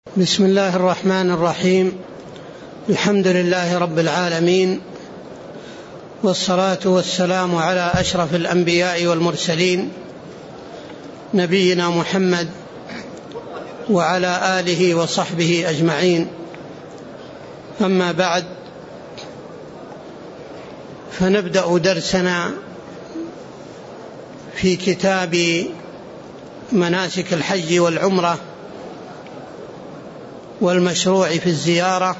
بسم الله الرحمن الرحيم. الحمد لله رب العالمين، والصلاة والسلام على أشرف الأنبياء والمرسلين نبينا محمد وعلى آله وصحبه أجمعين. أما بعد، فنبدأ درسنا في كتاب مناسك الحج والعمرة والمشروع في الزيارة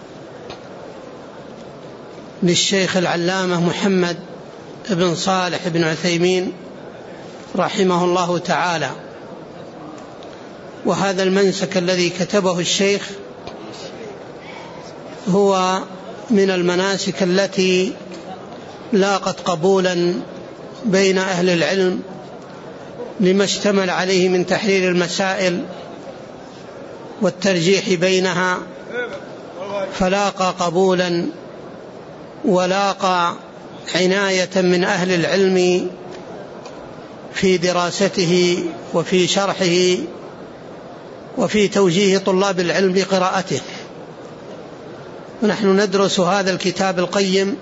للشيخ العلامة محمد بن صالح بن عثيمين رحمه الله تعالى. وهذا المنسك الذي كتبه الشيخ هو من المناسك التي لاقت قبولا بين أهل العلم لما اشتمل عليه من تحرير المسائل والترجيح بينها، فلاقى قبولا ولاقى عناية من أهل العلم في دراسته وفي شرحه وفي توجيه طلاب العلم بقراءته. ونحن ندرس هذا الكتاب القيم،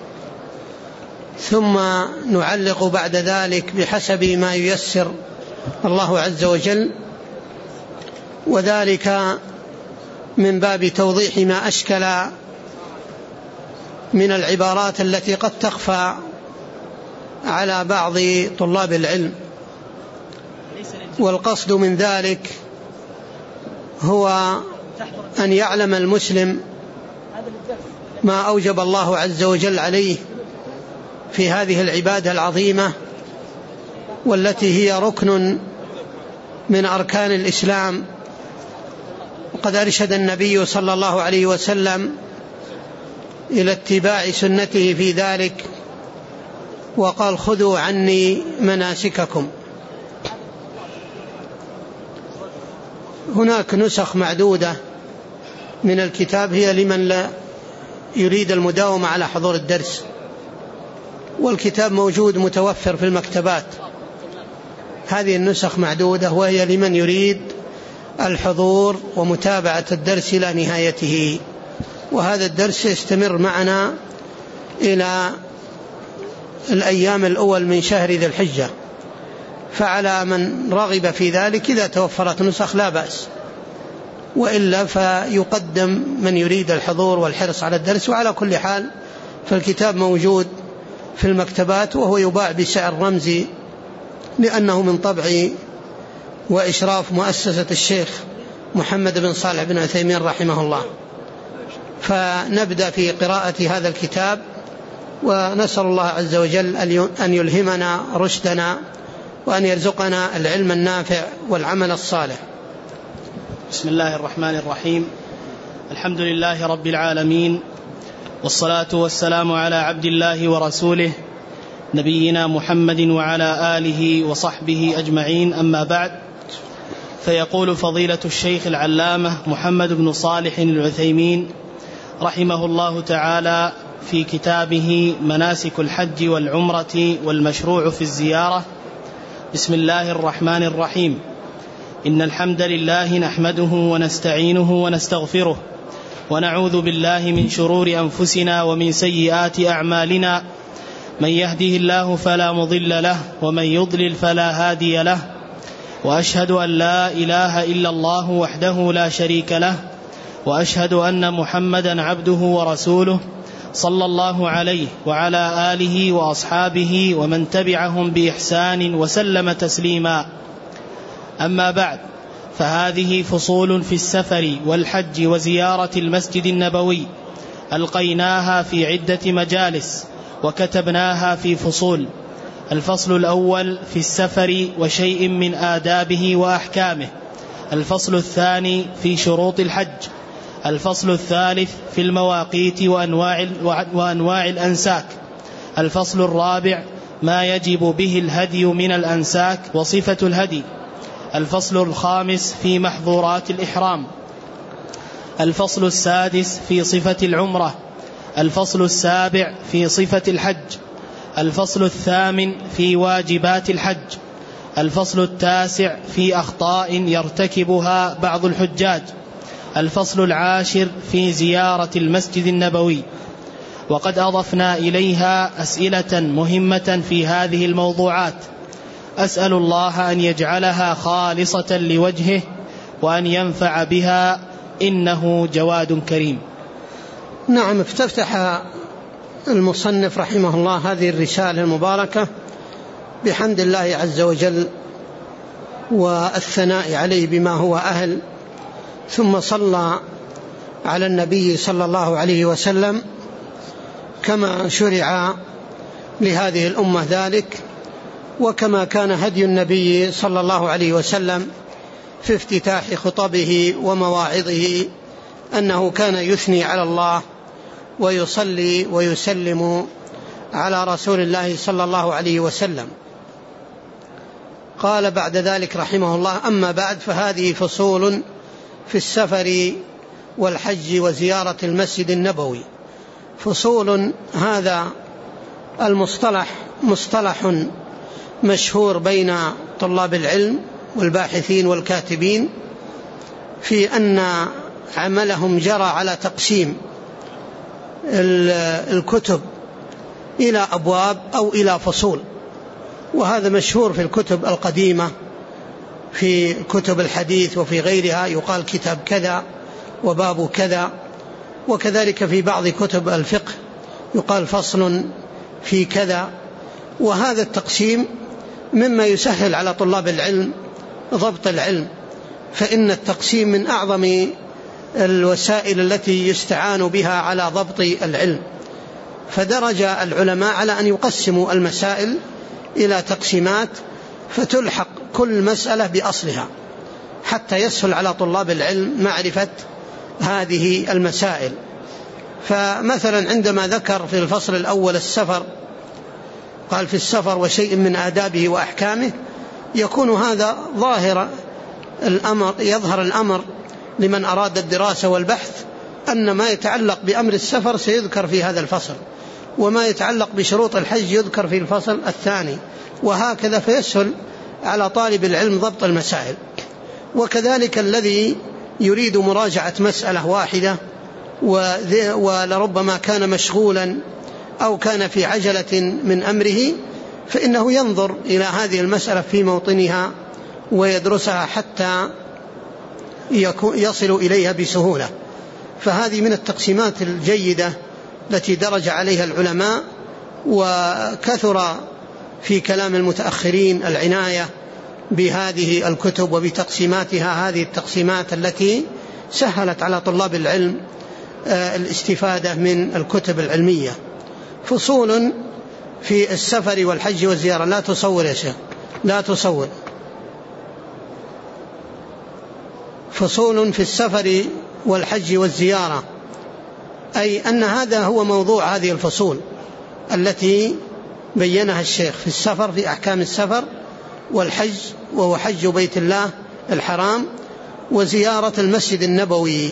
ثم نعلق بعد ذلك بحسب ما ييسر الله عز وجل، وذلك من باب توضيح ما أشكل من العبارات التي قد تخفى على بعض طلاب العلم. والقصد من ذلك هو أن يعلم المسلم ما أوجب الله عز وجل عليه في هذه العبادة العظيمة، والتي هي ركن من أركان الإسلام. وقد أرشد النبي صلى الله عليه وسلم إلى اتباع سنته في ذلك، وقال: خذوا عني مناسككم. هناك نسخ معدودة من الكتاب هي لمن لا يريد المداومة على حضور الدرس، والكتاب موجود متوفر في المكتبات. هذه النسخ معدودة، وهي لمن يريد الحضور ومتابعة الدرس إلى نهايته. وهذا الدرس يستمر معنا إلى الأيام الأول من شهر ذي الحجة، فعلى من رغب في ذلك إذا توفرت نسخ لا بأس، وإلا فيقدم من يريد الحضور والحرص على الدرس. وعلى كل حال فالكتاب موجود في المكتبات، وهو يباع بسعر رمزي لأنه من طبع وإشراف مؤسسة الشيخ محمد بن صالح بن عثيمين رحمه الله. فنبدأ في قراءة هذا الكتاب، ونسأل الله عز وجل أن يلهمنا رشدنا، وأن يرزقنا العلم النافع والعمل الصالح. بسم الله الرحمن الرحيم. الحمد لله رب العالمين، والصلاة والسلام على عبد الله ورسوله نبينا محمد وعلى آله وصحبه أجمعين. أما بعد، فيقول فضيلة الشيخ العلامة محمد بن صالح العثيمين رحمه الله تعالى في كتابه مناسك الحج والعمرة والمشروع في الزيارة: بسم الله الرحمن الرحيم. إن الحمد لله نحمده ونستعينه ونستغفره، ونعوذ بالله من شرور أنفسنا ومن سيئات أعمالنا. من يهده الله فلا مضل له، ومن يضلل فلا هادي له. وأشهد أن لا إله إلا الله وحده لا شريك له، وأشهد أن محمدا عبده ورسوله صلى الله عليه وعلى آله وأصحابه ومن تبعهم بإحسان وسلم تسليما. أما بعد، فهذه فصول في السفر والحج وزيارة المسجد النبوي ألقيناها في عدة مجالس وكتبناها في فصول. الفصل الأول في السفر وشيء من آدابه وأحكامه. الفصل الثاني في شروط الحج. الفصل الثالث في المواقيت وأنواع الأنساك. الفصل الرابع ما يجب به الهدي من الأنساك وصفة الهدي. الفصل الخامس في محظورات الإحرام. الفصل السادس في صفة العمرة. الفصل السابع في صفة الحج. الفصل الثامن في واجبات الحج. الفصل التاسع في أخطاء يرتكبها بعض الحجاج. الفصل العاشر في زيارة المسجد النبوي. وقد أضفنا إليها أسئلة مهمة في هذه الموضوعات، أسأل الله أن يجعلها خالصة لوجهه وأن ينفع بها، إنه جواد كريم. نعم، افتتح المصنف رحمه الله هذه الرسالة المباركة بحمد الله عز وجل والثناء عليه بما هو أهل، ثم صلى على النبي صلى الله عليه وسلم كما شرع لهذه الأمة ذلك، وكما كان هدي النبي صلى الله عليه وسلم في افتتاح خطبه ومواعظه أنه كان يثني على الله ويصلي ويسلم على رسول الله صلى الله عليه وسلم. قال بعد ذلك رحمه الله: أما بعد، فهذه فصول في السفر والحج وزيارة المسجد النبوي. فصول، هذا المصطلح مصطلح مشهور بين طلاب العلم والباحثين والكاتبين، في أن عملهم جرى على تقسيم الكتب إلى أبواب أو إلى فصول، وهذا مشهور في الكتب القديمة، في كتب الحديث وفي غيرها يقال كتاب كذا وباب كذا، وكذلك في بعض كتب الفقه يقال فصل في كذا. وهذا التقسيم مما يسهل على طلاب العلم ضبط العلم، فإن التقسيم من أعظم الوسائل التي يستعان بها على ضبط العلم. فدرج العلماء على أن يقسموا المسائل إلى تقسيمات، فتلحق كل مسألة بأصلها حتى يسهل على طلاب العلم معرفة هذه المسائل. فمثلا عندما ذكر في الفصل الأول السفر، قال: في السفر وشيء من آدابه وأحكامه، يكون هذا ظاهر الأمر، يظهر الأمر لمن أراد الدراسة والبحث أن ما يتعلق بأمر السفر سيذكر في هذا الفصل، وما يتعلق بشروط الحج يذكر في الفصل الثاني، وهكذا، فيسهل على طالب العلم ضبط المسائل. وكذلك الذي يريد مراجعة مسألة واحدة ولربما كان مشغولا أو كان في عجلة من أمره، فإنه ينظر إلى هذه المسألة في موطنها ويدرسها حتى يصل إليها بسهولة. فهذه من التقسيمات الجيدة التي درج عليها العلماء، وكثر في كلام المتأخرين العناية بهذه الكتب وبتقسيماتها، هذه التقسيمات التي سهلت على طلاب العلم الاستفادة من الكتب العلمية. فصول في السفر والحج والزيارة. لا تصور يا شيخ، لا تصور. فصول في السفر والحج والزيارة، أي أن هذا هو موضوع هذه الفصول التي بينها الشيخ في السفر، في أحكام السفر، والحج وهو حج بيت الله الحرام، وزيارة المسجد النبوي.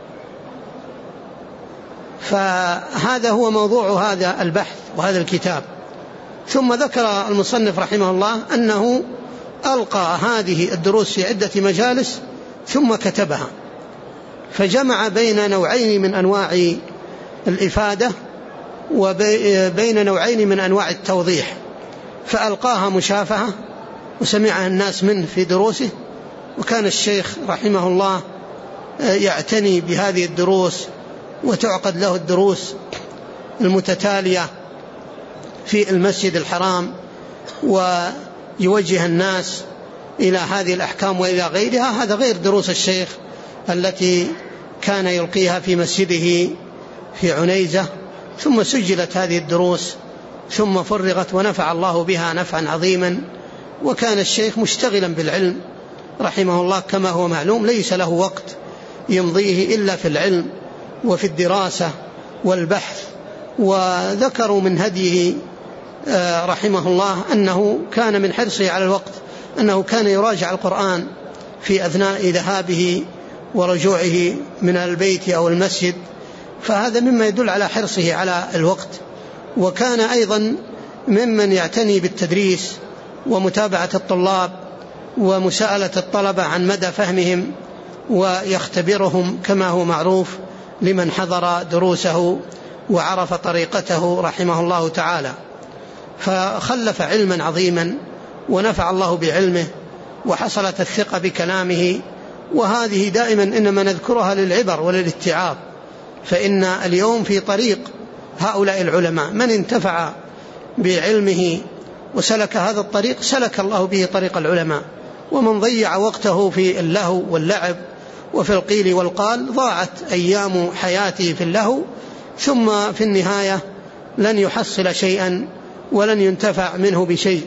فهذا هو موضوع هذا البحث وهذا الكتاب. ثم ذكر المصنف رحمه الله أنه ألقى هذه الدروس في عدة مجالس ثم كتبها، فجمع بين نوعين من أنواع الإفادة وبين نوعين من أنواع التوضيح، فألقاها مشافهة وسمعها الناس منه في دروسه. وكان الشيخ رحمه الله يعتني بهذه الدروس، وتعقد له الدروس المتتالية في المسجد الحرام، ويوجه الناس إلى هذه الأحكام وإلى غيرها. هذا غير دروس الشيخ التي كان يلقيها في مسجده في عنيزة، ثم سجلت هذه الدروس ثم فرغت ونفع الله بها نفعا عظيما. وكان الشيخ مشتغلا بالعلم رحمه الله، كما هو معلوم ليس له وقت يمضيه إلا في العلم وفي الدراسة والبحث. وذكروا من هديه رحمه الله أنه كان من حرصه على الوقت أنه كان يراجع القرآن في أثناء ذهابه ورجوعه من البيت أو المسجد، فهذا مما يدل على حرصه على الوقت. وكان أيضا ممن يعتني بالتدريس ومتابعة الطلاب ومساءلة الطلبة عن مدى فهمهم ويختبرهم كما هو معروف لمن حضر دروسه وعرف طريقته رحمه الله تعالى. فخلف علما عظيما ونفع الله بعلمه وحصلت الثقة بكلامه، وهذه دائما إنما نذكرها للعبر وللاتعاظ. فإن اليوم في طريق هؤلاء العلماء من انتفع بعلمه وسلك هذا الطريق سلك الله به طريق العلماء، ومن ضيع وقته في اللهو واللعب وفي القيل والقال ضاعت أيام حياته في اللهو، ثم في النهاية لن يحصل شيئا ولن ينتفع منه بشيء.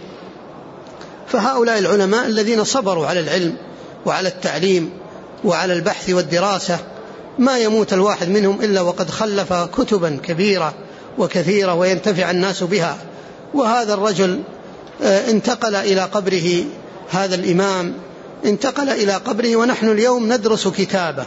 فهؤلاء العلماء الذين صبروا على العلم وعلى التعليم وعلى البحث والدراسة ما يموت الواحد منهم إلا وقد خلف كتبا كبيرة وكثيرة وينتفع الناس بها. وهذا الرجل انتقل إلى قبره، هذا الإمام انتقل إلى قبره ونحن اليوم ندرس كتابه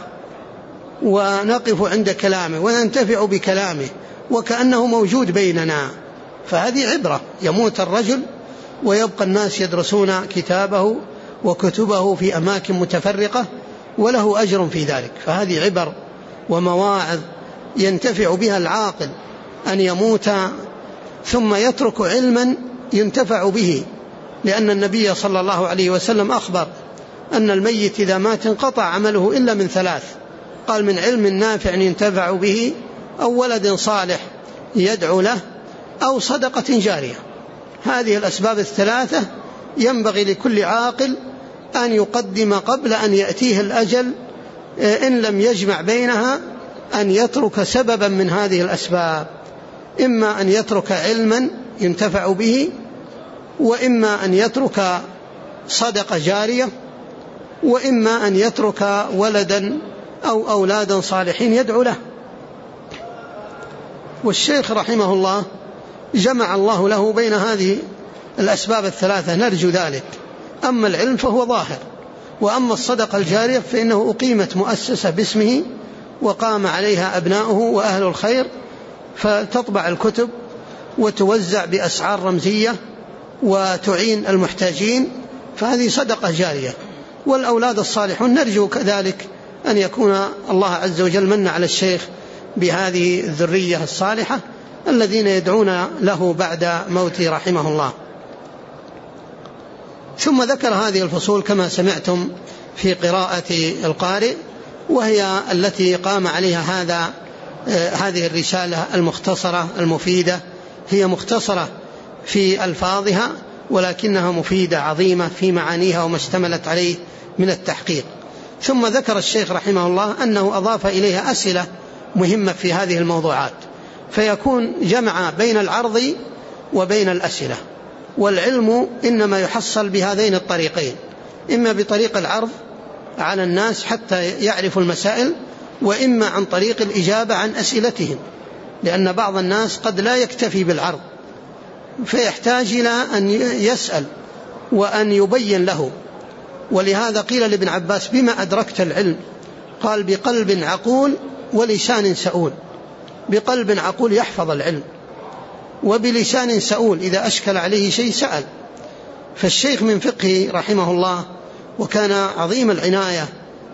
ونقف عند كلامه وننتفع بكلامه وكأنه موجود بيننا. فهذه عبرة، يموت الرجل ويبقى الناس يدرسون كتابه وكتبه في أماكن متفرقة وله أجر في ذلك. فهذه عبر ومواعظ ينتفع بها العاقل، أن يموت ثم يترك علما ينتفع به، لأن النبي صلى الله عليه وسلم أخبر أن الميت إذا مات انقطع عمله إلا من ثلاث، قال: من علم نافع ينتفع به، أو ولد صالح يدعو له، أو صدقة جارية. هذه الأسباب الثلاثة ينبغي لكل عاقل أن يقدم قبل أن يأتيه الأجل، إن لم يجمع بينها أن يترك سببا من هذه الأسباب، إما أن يترك علما ينتفع به، وإما أن يترك صدقة جارية، وإما أن يترك ولدا أو أولادا صالحين يدعو له. والشيخ رحمه الله جمع الله له بين هذه الأسباب الثلاثة، نرجو ذلك. أما العلم فهو ظاهر، وأما الصدقة الجارية فإنه أقيمت مؤسسة باسمه وقام عليها أبناؤه وأهل الخير، فتطبع الكتب وتوزع بأسعار رمزية وتعين المحتاجين، فهذه صدقة جارية. والأولاد الصالحون نرجو كذلك أن يكون الله عز وجل من على الشيخ بهذه الذرية الصالحة الذين يدعون له بعد موته رحمه الله. ثم ذكر هذه الفصول كما سمعتم في قراءة القارئ، وهي التي قام عليها هذه الرسالة المختصرة المفيدة. هي مختصرة في ألفاظها ولكنها مفيدة عظيمة في معانيها وما اشتملت عليه من التحقيق. ثم ذكر الشيخ رحمه الله أنه أضاف إليها أسئلة مهمة في هذه الموضوعات، فيكون جمع بين العرض وبين الأسئلة. والعلم إنما يحصل بهذين الطريقين، إما بطريق العرض على الناس حتى يعرفوا المسائل، وإما عن طريق الإجابة عن أسئلتهم، لأن بعض الناس قد لا يكتفي بالعرض فيحتاج إلى أن يسأل وأن يبين له. ولهذا قيل لابن عباس: بما أدركت العلم؟ قال: بقلب عقول ولسان سؤول. بقلب عقول يحفظ العلم، وبلسان سؤول إذا أشكل عليه شيء سأل. فالشيخ من فقهه رحمه الله وكان عظيم العناية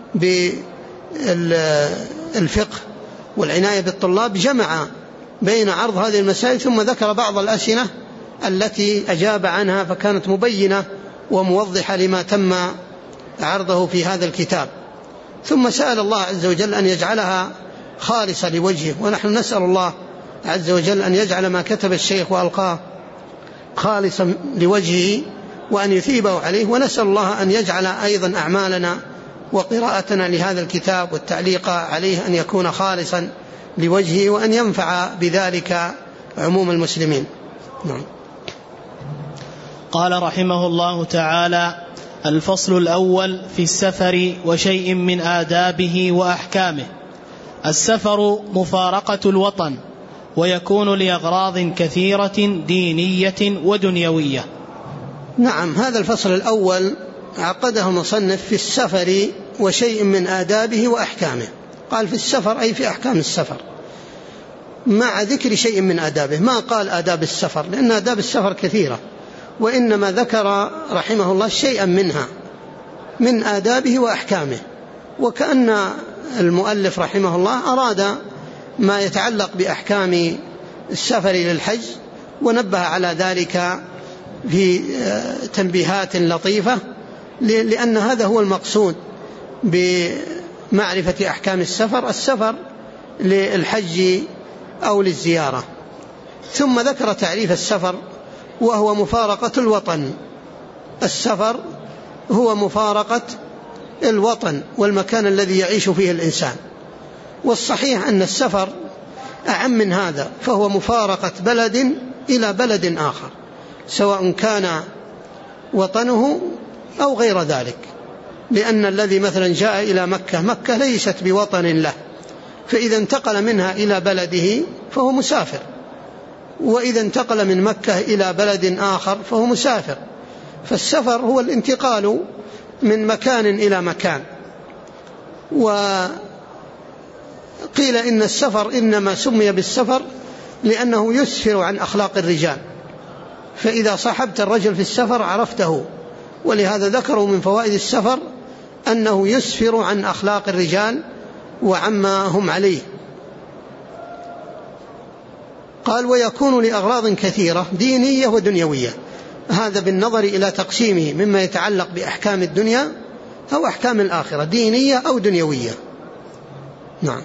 بالفقه والعناية بالطلاب، جمع بين عرض هذه المسائل ثم ذكر بعض الأسئلة التي أجاب عنها، فكانت مبينة وموضحة لما تم عرضه في هذا الكتاب. ثم سأل الله عز وجل أن يجعلها خالصة لوجهه، ونحن نسأل الله عز وجل أن يجعل ما كتب الشيخ وألقاه خالصا لوجهه وأن يثيبه عليه. ونسأل الله أن يجعل أيضا أعمالنا وقراءتنا لهذا الكتاب والتعليق عليه أن يكون خالصا لوجهه، وأن ينفع بذلك عموم المسلمين. نعم. قال رحمه الله تعالى: الفصل الأول في السفر وشيء من آدابه وأحكامه. السفر مفارقة الوطن، ويكون لأغراض كثيرة دينية ودنيوية. نعم، هذا الفصل الأول عقده المصنف في السفر وشيء من آدابه وأحكامه. قال في السفر أي في أحكام السفر، مع ذكر شيء من آدابه. ما قال آداب السفر، لأن آداب السفر كثيرة، وإنما ذكر رحمه الله شيئا منها من آدابه وأحكامه. وكأن المؤلف رحمه الله أراد ما يتعلق بأحكام السفر للحج، ونبه على ذلك في تنبيهات لطيفة، لأن هذا هو المقصود بمعرفة أحكام السفر للحج أو للزيارة. ثم ذكر تعريف السفر وهو مفارقة الوطن. السفر هو مفارقة الوطن والمكان الذي يعيش فيه الإنسان، والصحيح أن السفر أعم من هذا، فهو مفارقة بلد إلى بلد آخر، سواء كان وطنه أو غير ذلك، لأن الذي مثلا جاء إلى مكة ليست بوطن له، فإذا انتقل منها إلى بلده فهو مسافر، وإذا انتقل من مكة إلى بلد آخر فهو مسافر. فالسفر هو الانتقال من مكان إلى مكان. وقيل إن السفر إنما سمي بالسفر لأنه يسفر عن أخلاق الرجال، فإذا صاحبت الرجل في السفر عرفته، ولهذا ذكروا من فوائد السفر أنه يسفر عن أخلاق الرجال وعما هم عليه. قال ويكون لأغراض كثيرة دينية ودنيوية، هذا بالنظر إلى تقسيمه مما يتعلق بأحكام الدنيا أو أحكام الآخرة، دينية أو دنيوية. نعم.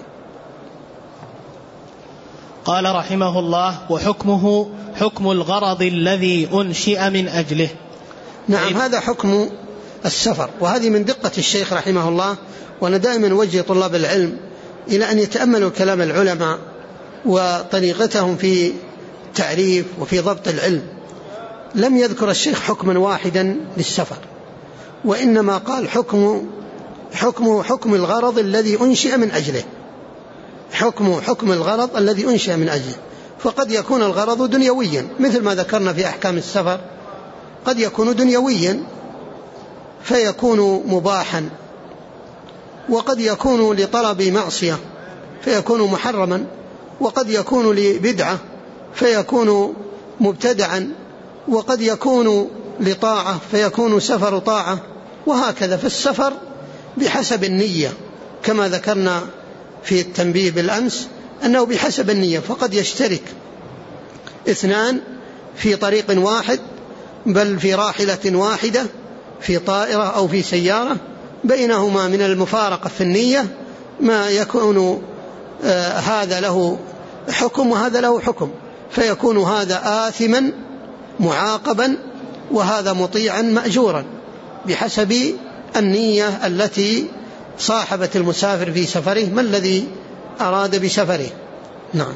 قال رحمه الله وحكمه حكم الغرض الذي أنشئ من أجله. نعم، هذا حكم السفر، وهذه من دقة الشيخ رحمه الله. وأنا دائما أوجه طلاب العلم إلى أن يتأملوا كلام العلماء وطريقتهم في التعريف وفي ضبط العلم. لم يذكر الشيخ حكما واحدا للسفر، وإنما قال حكم الغرض الذي أنشئ من أجله، حكم الغرض الذي أنشئ من أجله. فقد يكون الغرض دنيويا مثل ما ذكرنا في أحكام السفر، قد يكون دنيويا فيكون مباحا، وقد يكون لطلب معصية فيكون محرما، وقد يكون لبدعة فيكون مبتدعا، وقد يكون لطاعة فيكون سفر طاعة، وهكذا. فالسفر بحسب النية كما ذكرنا في التنبيه بالأمس أنه بحسب النية، فقد يشترك اثنان في طريق واحد، بل في راحلة واحدة، في طائرة أو في سيارة، بينهما من المفارقة في النية ما يكون هذا له حكم وهذا له حكم، فيكون هذا آثما معاقبا وهذا مطيعا مأجورا بحسب النية التي صاحبت المسافر في سفره، ما الذي أراد بسفره. نعم.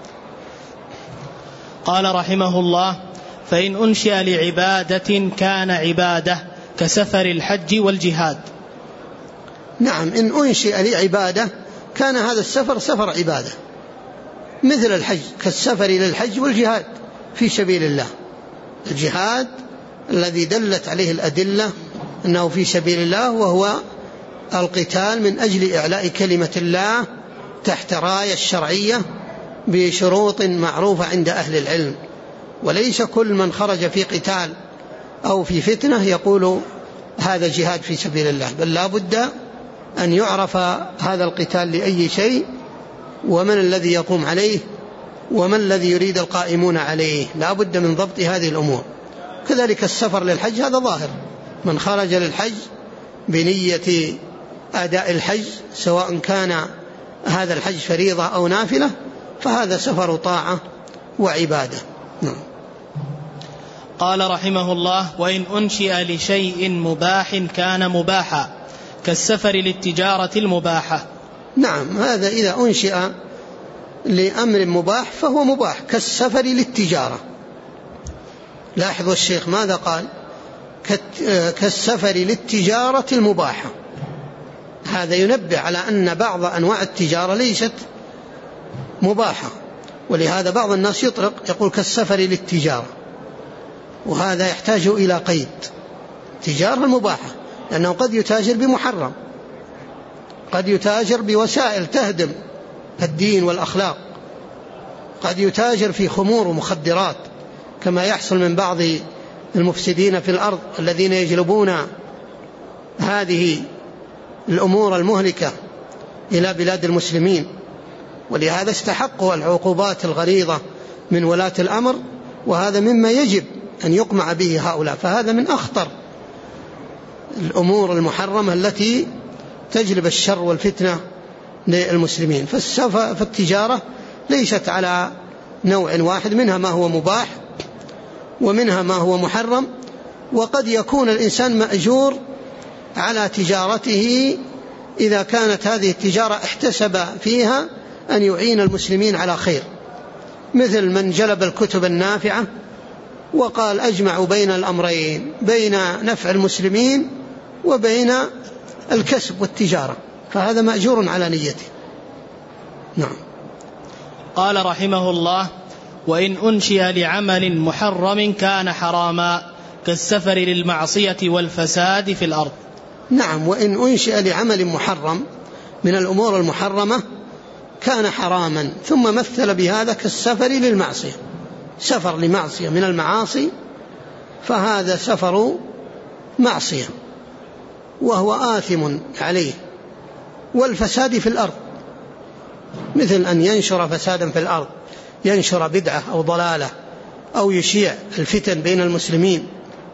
قال رحمه الله فإن أنشئ لعبادة كان عبادة كسفر الحج والجهاد. نعم، إن أنشئ لعبادة كان هذا السفر سفر عبادة مثل الحج، كالسفر للحج والجهاد في سبيل الله. الجهاد الذي دلت عليه الأدلة أنه في سبيل الله، وهو القتال من أجل إعلاء كلمة الله تحت راية الشرعية بشروط معروفة عند أهل العلم. وليس كل من خرج في قتال أو في فتنة يقول هذا جهاد في سبيل الله، بل لا بد أن يعرف هذا القتال لأي شيء، ومن الذي يقوم عليه، ومن الذي يريد القائمون عليه، لا بد من ضبط هذه الأمور. كذلك السفر للحج هذا ظاهر، من خرج للحج بنية أداء الحج سواء كان هذا الحج فريضة أو نافلة فهذا سفر طاعة وعبادة. قال رحمه الله وإن أنشئ لشيء مباح كان مباحا كالسفر للتجارة المباحة. نعم، هذا إذا أنشئ لأمر مباح فهو مباح كالسفر للتجارة. لاحظوا الشيخ ماذا قال؟ كالسفر للتجارة المباحة. هذا ينبه على أن بعض أنواع التجارة ليست مباحة، ولهذا بعض الناس يطلق يقول كالسفر للتجارة، وهذا يحتاج إلى قيد. تجارة مباحة لأنه قد يتاجر بمحرم، قد يتاجر بوسائل تهدم الدين والأخلاق، قد يتاجر في خمور ومخدرات كما يحصل من بعض المفسدين في الأرض الذين يجلبون هذه الأمور المهلكة إلى بلاد المسلمين، ولهذا استحقوا العقوبات الغليظة من ولاة الأمر، وهذا مما يجب أن يقمع به هؤلاء. فهذا من أخطر الأمور المحرمة التي تجلب الشر والفتنة للمسلمين. فالتجارة ليست على نوع واحد، منها ما هو مباح ومنها ما هو محرم، وقد يكون الإنسان مأجور على تجارته إذا كانت هذه التجارة احتسب فيها أن يعين المسلمين على خير، مثل من جلب الكتب النافعة وقال أجمع بين الأمرين، بين نفع المسلمين وبين الكسب والتجارة، فهذا مأجور على نيته. نعم. قال رحمه الله: وإن أنشئ لعمل محرم كان حراما كالسفر للمعصية والفساد في الأرض. نعم، وإن أنشئ لعمل محرم من الأمور المحرمة كان حراما، ثم مثل بهذا كالسفر للمعصية، سفر لمعصية من المعاصي، فهذا سفر معصية وهو آثم عليه، والفساد في الأرض مثل أن ينشر فسادا في الأرض، ينشر بدعة أو ضلالة أو يشيع الفتن بين المسلمين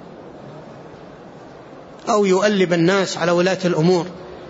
أو يؤلب الناس على ولاة الأمور،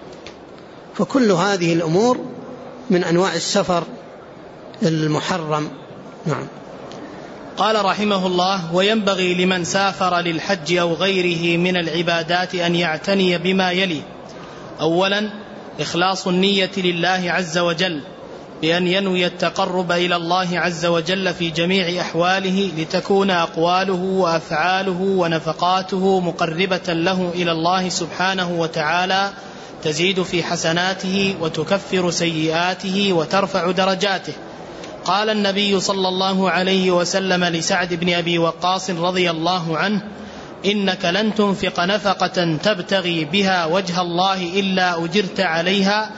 فكل هذه الأمور من أنواع السفر المحرم. نعم. قال رحمه الله: وينبغي لمن سافر للحج أو غيره من العبادات أن يعتني بما يلي: أولا إخلاص النية لله عز وجل بأن ينوي التقرب إلى الله عز وجل في جميع أحواله، لتكون أقواله وأفعاله ونفقاته مقربة له إلى الله سبحانه وتعالى، تزيد في حسناته وتكفر سيئاته وترفع درجاته. قال النبي صلى الله عليه وسلم لسعد بن أبي وقاص رضي الله عنه: إنك لن تنفق نفقة تبتغي بها وجه الله إلا أجرت عليها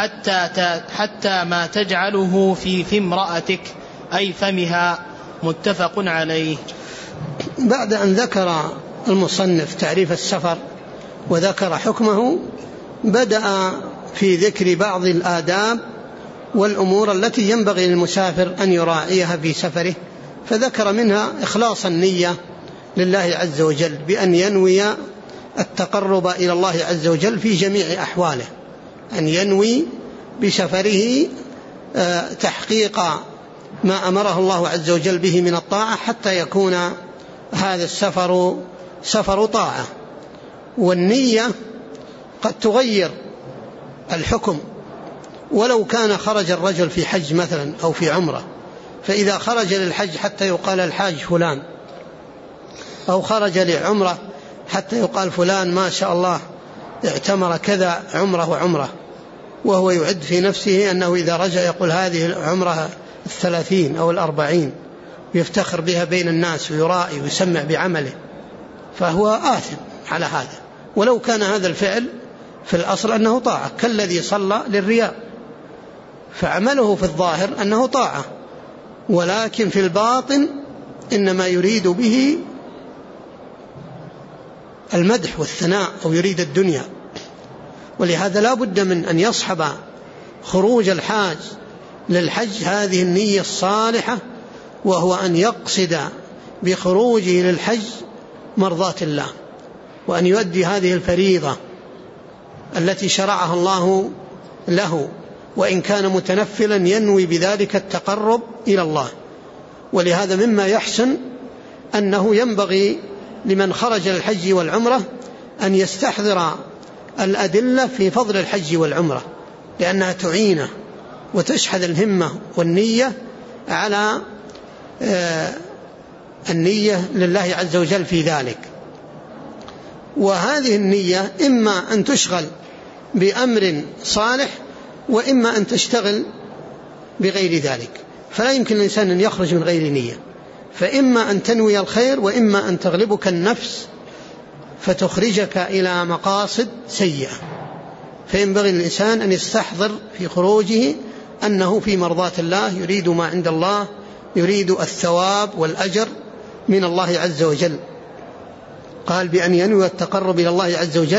حتى ما تجعله في امرأتك، أي فمها. متفق عليه. بعد أن ذكر المصنف تعريف السفر وذكر حكمه، بدأ في ذكر بعض الآداب والأمور التي ينبغي للمسافر أن يراعيها في سفره، فذكر منها إخلاص النية لله عز وجل بأن ينوي التقرب إلى الله عز وجل في جميع أحواله، أن ينوي بسفره تحقيق ما أمره الله عز وجل به من الطاعة، حتى يكون هذا السفر سفر طاعة. والنية قد تغير الحكم، ولو كان خرج الرجل في حج مثلا أو في عمرة، فإذا خرج للحج حتى يقال الحاج فلان، أو خرج لعمرة حتى يقال فلان ما شاء الله اعتمر كذا عمرة وعمرة، وهو يعد في نفسه أنه إذا رجع يقول هذه العمرة 30 أو 40، يفتخر بها بين الناس ويرائي ويسمع بعمله، فهو آثم على هذا، ولو كان هذا الفعل في الأصل أنه طاعة، كالذي صلى للرياء، فعمله في الظاهر أنه طاعة، ولكن في الباطن إنما يريد به المدح والثناء أو يريد الدنيا. ولهذا لا بد من أن يصحب خروج الحاج للحج هذه النية الصالحة، وهو أن يقصد بخروجه للحج مرضاة الله، وأن يؤدي هذه الفريضة التي شرعها الله له، وإن كان متنفلا ينوي بذلك التقرب إلى الله. ولهذا مما يحسن أنه ينبغي لمن خرج للحج والعمرة أن يستحضر الأدلة في فضل الحج والعمرة، لأنها تعينه وتشحذ الهمة والنية على النية لله عز وجل في ذلك. وهذه النية إما أن تشغل بأمر صالح، وإما أن تشتغل بغير ذلك، فلا يمكن الإنسان أن يخرج من غير نية، فإما أن تنوي الخير، وإما أن تغلبك النفس فتخرجك إلى مقاصد سيئة. فينبغي الإنسان أن يستحضر في خروجه أنه في مرضاة الله، يريد ما عند الله، يريد الثواب والأجر من الله عز وجل. قال بأن ينوي التقرب إلى الله عز وجل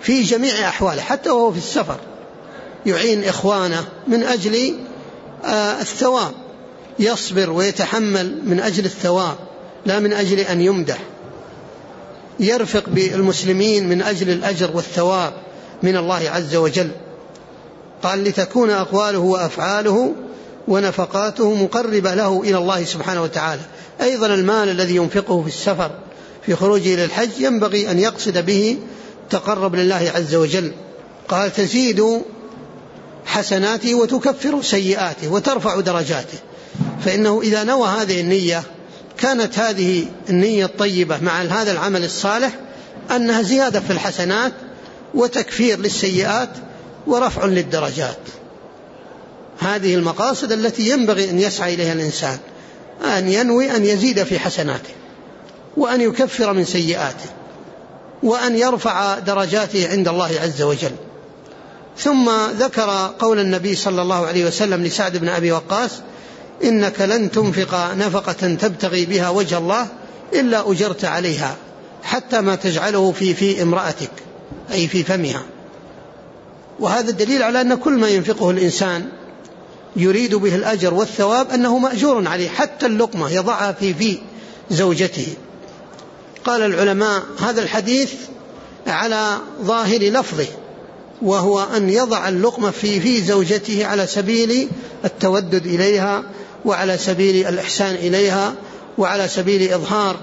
في جميع أحواله، حتى وهو في السفر يعين إخوانه من أجل الثواب، يصبر ويتحمل من أجل الثواب لا من أجل أن يمدح، يرفق بالمسلمين من أجل الأجر والثواب من الله عز وجل. قال لتكون أقواله وأفعاله ونفقاته مقربة له إلى الله سبحانه وتعالى. أيضا المال الذي ينفقه في السفر في خروجه إلى الحج ينبغي أن يقصد به تقرب لله عز وجل. قال تزيد حسناته وتكفر سيئاته وترفع درجاته، فإنه إذا نوى هذه النية كانت هذه النية الطيبة مع هذا العمل الصالح أنها زيادة في الحسنات وتكفير للسيئات ورفع للدرجات. هذه المقاصد التي ينبغي أن يسعى إليها الإنسان، أن ينوي أن يزيد في حسناته وأن يكفر من سيئاته وأن يرفع درجاته عند الله عز وجل. ثم ذكر قول النبي صلى الله عليه وسلم لسعد بن أبي وقاص: إنك لن تنفق نفقة تبتغي بها وجه الله إلا أجرت عليها حتى ما تجعله في امرأتك، أي في فمها. وهذا الدليل على أن كل ما ينفقه الإنسان يريد به الأجر والثواب أنه مأجور عليه، حتى اللقمة يضعها في زوجته. قال العلماء هذا الحديث على ظاهر لفظه، وهو أن يضع اللقمة في زوجته على سبيل التودد إليها وعلى سبيل الإحسان إليها وعلى سبيل إظهار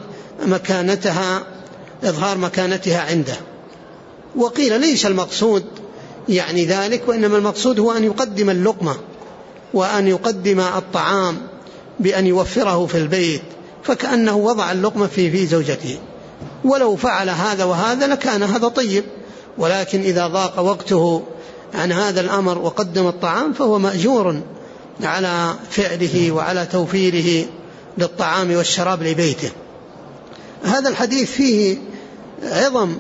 مكانتها عنده. وقيل ليس المقصود يعني ذلك، وإنما المقصود هو أن يقدم اللقمة وأن يقدم الطعام بأن يوفره في البيت، فكأنه وضع اللقمة في زوجته. ولو فعل هذا وهذا لكان هذا طيب، ولكن إذا ضاق وقته عن هذا الأمر وقدم الطعام فهو مأجور على فعله وعلى توفيره للطعام والشراب لبيته. هذا الحديث فيه عظم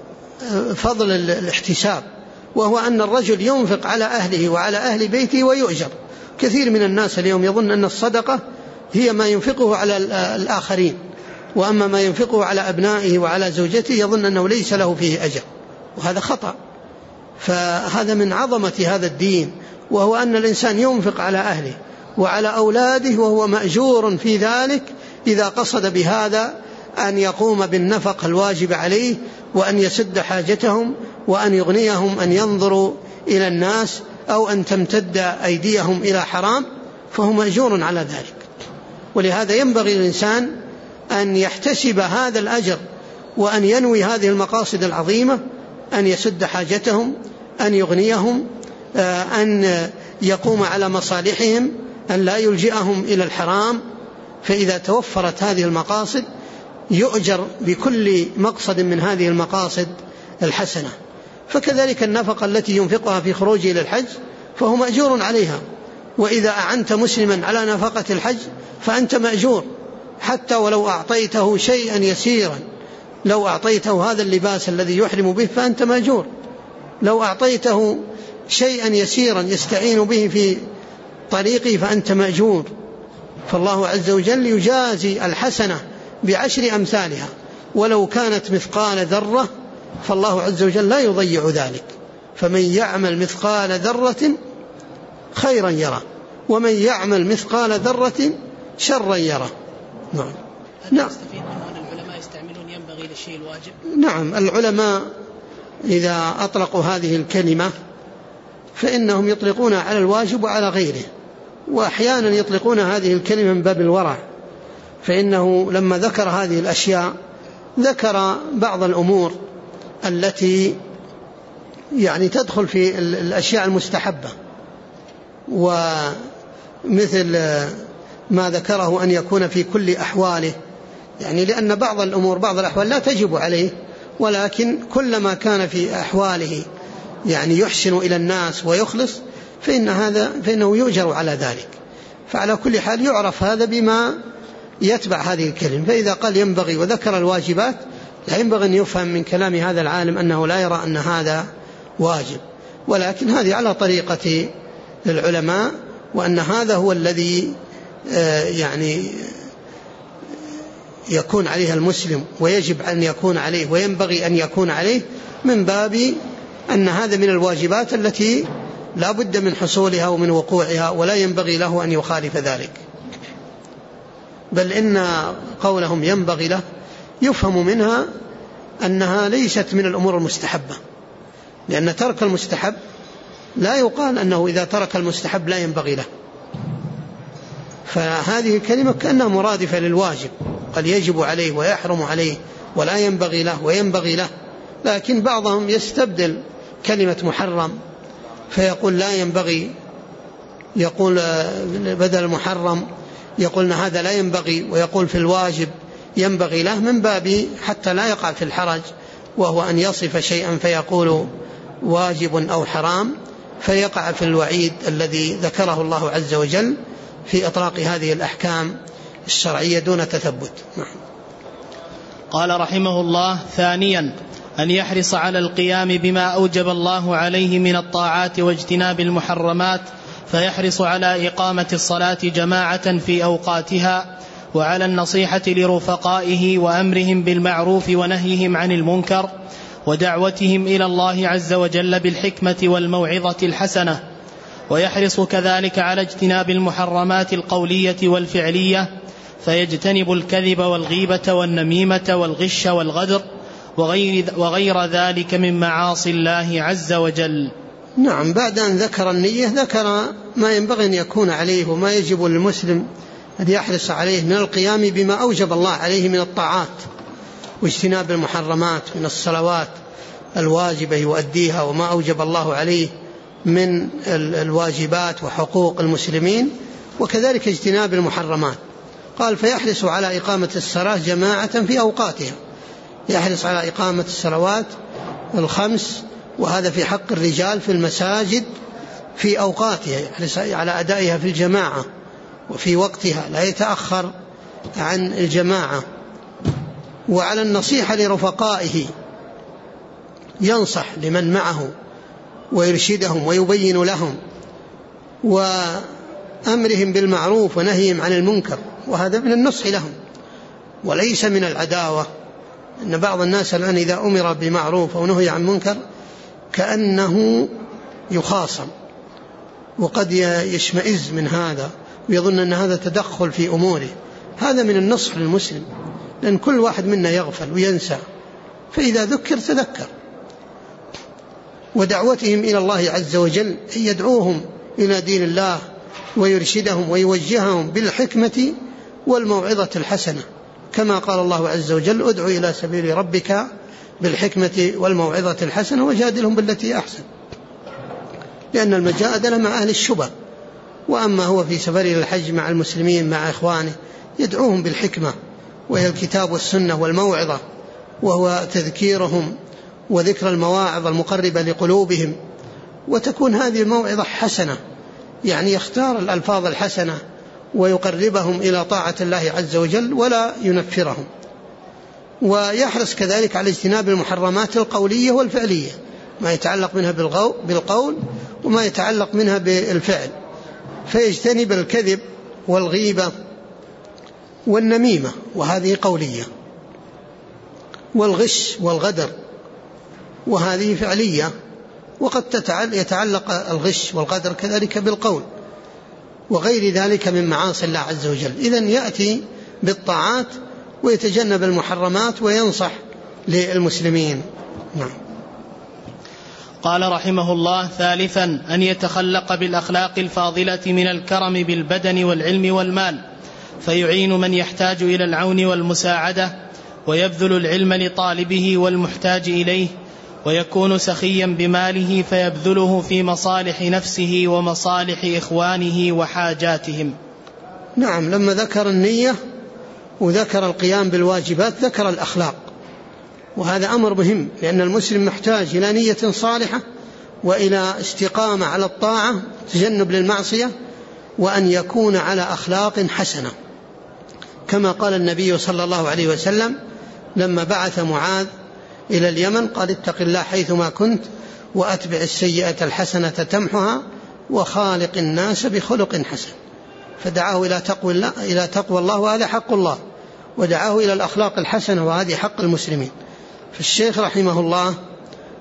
فضل الاحتساب، وهو أن الرجل ينفق على أهله وعلى أهل بيته ويؤجر. كثير من الناس اليوم يظن أن الصدقة هي ما ينفقه على الآخرين، وأما ما ينفقه على أبنائه وعلى زوجته يظن أنه ليس له فيه أجر، وهذا خطأ. فهذا من عظمة هذا الدين، وهو أن الإنسان ينفق على أهله وعلى أولاده وهو مأجور في ذلك إذا قصد بهذا أن يقوم بالنفق الواجب عليه وأن يسد حاجتهم وأن يغنيهم أن ينظروا إلى الناس أو أن تمتد أيديهم إلى حرام، فهو مأجور على ذلك. ولهذا ينبغي للإنسان أن يحتسب هذا الأجر وأن ينوي هذه المقاصد العظيمة، أن يسد حاجتهم، أن يغنيهم، أن يقوم على مصالحهم، أن لا يلجئهم إلى الحرام. فإذا توفرت هذه المقاصد يؤجر بكل مقصد من هذه المقاصد الحسنة. فكذلك النفقة التي ينفقها في خروجه إلى الحج فهو مأجور عليها. وإذا أعنت مسلما على نفقة الحج فأنت مأجور، حتى ولو أعطيته شيئا يسيرا، لو أعطيته هذا اللباس الذي يحرم به فأنت مأجور، لو أعطيته شيئا يسيرا يستعين به في طريقه فأنت مأجور. فالله عز وجل يجازي الحسنة ب10 أمثالها، ولو كانت مثقال ذرة فالله عز وجل لا يضيع ذلك. فمن يعمل مثقال ذرة خيرا يرى، ومن يعمل مثقال ذرة شرا يرى. نعم. نستفيد أن العلماء يستعملون ينبغي للشيء الواجب. نعم، العلماء إذا أطلقوا هذه الكلمة فإنهم يطلقون على الواجب وعلى غيره، وأحيانا يطلقون هذه الكلمة من باب الورع، فإنه لما ذكر هذه الأشياء ذكر بعض الأمور التي يعني تدخل في الأشياء المستحبة، ومثل ما ذكره أن يكون في كل أحواله، يعني لأن بعض الأمور بعض الأحوال لا تجب عليه، ولكن كلما كان في أحواله يعني يحسن إلى الناس ويخلص فإنه يؤجر على ذلك. فعلى كل حال يعرف هذا بما يتبع هذه الكلمة. فإذا قال ينبغي وذكر الواجبات لا ينبغي أن يفهم من كلام هذا العالم أنه لا يرى أن هذا واجب، ولكن هذه على طريقة العلماء، وأن هذا هو الذي يعني يكون عليه المسلم ويجب أن يكون عليه وينبغي أن يكون عليه من باب أن هذا من الواجبات التي لا بد من حصولها ومن وقوعها، ولا ينبغي له أن يخالف ذلك. بل إن قولهم ينبغي له يفهم منها أنها ليست من الأمور المستحبة، لأن ترك المستحب لا يقال أنه إذا ترك المستحب لا ينبغي له، فهذه الكلمة كأنها مرادفة للواجب، قد يجب عليه ويحرم عليه ولا ينبغي له وينبغي له. لكن بعضهم يستبدل كلمة محرم فيقول لا ينبغي، يقول بدل محرم يقول هذا لا ينبغي، ويقول في الواجب ينبغي له، من باب حتى لا يقع في الحرج، وهو أن يصف شيئا فيقول واجب أو حرام فيقع في الوعيد الذي ذكره الله عز وجل في إطلاق هذه الأحكام الشرعية دون تثبت. قال رحمه الله: ثانيا أن يحرص على القيام بما أوجب الله عليه من الطاعات واجتناب المحرمات، فيحرص على إقامة الصلاة جماعة في أوقاتها، وعلى النصيحة لرفقائه وأمرهم بالمعروف ونهيهم عن المنكر، ودعوتهم إلى الله عز وجل بالحكمة والموعظة الحسنة. ويحرص كذلك على اجتناب المحرمات القولية والفعلية، فيجتنب الكذب والغيبة والنميمة والغش والغدر وغير ذلك من معاصي الله عز وجل. نعم، بعد أن ذكر النية ذكر ما ينبغي أن يكون عليه وما يجب للمسلم أن يحرص عليه من القيام بما أوجب الله عليه من الطاعات واجتناب المحرمات من الصلوات الواجبة يؤديها، وما أوجب الله عليه من الواجبات وحقوق المسلمين، وكذلك اجتناب المحرمات. قال: فيحرص على إقامة الصلاة جماعة في أوقاتها، يحرص على إقامة الصلوات الخمس، وهذا في حق الرجال في المساجد في أوقاتها، يحرص على أدائها في الجماعة وفي وقتها، لا يتأخر عن الجماعة. وعلى النصيحة لرفقائه، ينصح لمن معه ويرشدهم ويبين لهم، وأمرهم بالمعروف ونهيهم عن المنكر، وهذا من النصح لهم وليس من العداوة. إن بعض الناس الآن إذا أمر بمعروف أو نهي عن منكر كأنه يخاصم، وقد يشمئز من هذا ويظن أن هذا تدخل في أموره. هذا من النصح للمسلم، لأن كل واحد منا يغفل وينسى، فإذا ذكر تذكر. ودعوتهم إلى الله عز وجل أن يدعوهم إلى دين الله ويرشدهم ويوجههم بالحكمة والموعظة الحسنة، كما قال الله عز وجل: ادعو إلى سبيل ربك بالحكمة والموعظة الحسنة وجادلهم بالتي أحسن، لأن المجادلة مع أهل الشبه. وأما هو في سفر الحج مع المسلمين مع إخوانه يدعوهم بالحكمة، وهي الكتاب والسنة والموعظة، وهو تذكيرهم وذكر المواعظ المقربة لقلوبهم. وتكون هذه الموعظة حسنة، يعني يختار الألفاظ الحسنة ويقربهم إلى طاعة الله عز وجل ولا ينفرهم. ويحرص كذلك على اجتناب المحرمات القولية والفعلية، ما يتعلق منها بالقول وما يتعلق منها بالفعل، فيجتنب الكذب والغيبة والنميمة، وهذه قولية، والغش والغدر، وهذه فعلية. وقد يتعلق الغش والغدر كذلك بالقول، وغير ذلك من معاصي الله عز وجل. إذن يأتي بالطاعات ويتجنب المحرمات وينصح للمسلمين. نعم. قال رحمه الله: ثالثا أن يتخلق بالأخلاق الفاضلة من الكرم بالبدن والعلم والمال، فيعين من يحتاج إلى العون والمساعدة، ويبذل العلم لطالبه والمحتاج إليه، ويكون سخيا بماله فيبذله في مصالح نفسه ومصالح إخوانه وحاجاتهم. نعم، لما ذكر النية وذكر القيام بالواجبات ذكر الأخلاق، وهذا أمر مهم، لأن المسلم محتاج إلى نية صالحة وإلى استقامة على الطاعة، تجنب للمعصية، وأن يكون على أخلاق حسنة، كما قال النبي صلى الله عليه وسلم لما بعث معاذ إلى اليمن قال: اتق الله حيثما كنت وأتبع السيئة الحسنة تمحها وخالق الناس بخلق حسن. فدعاه إلى تقوى الله، وهذا حق الله، ودعاه إلى الأخلاق الحسنة، وهذه حق المسلمين. فالشيخ رحمه الله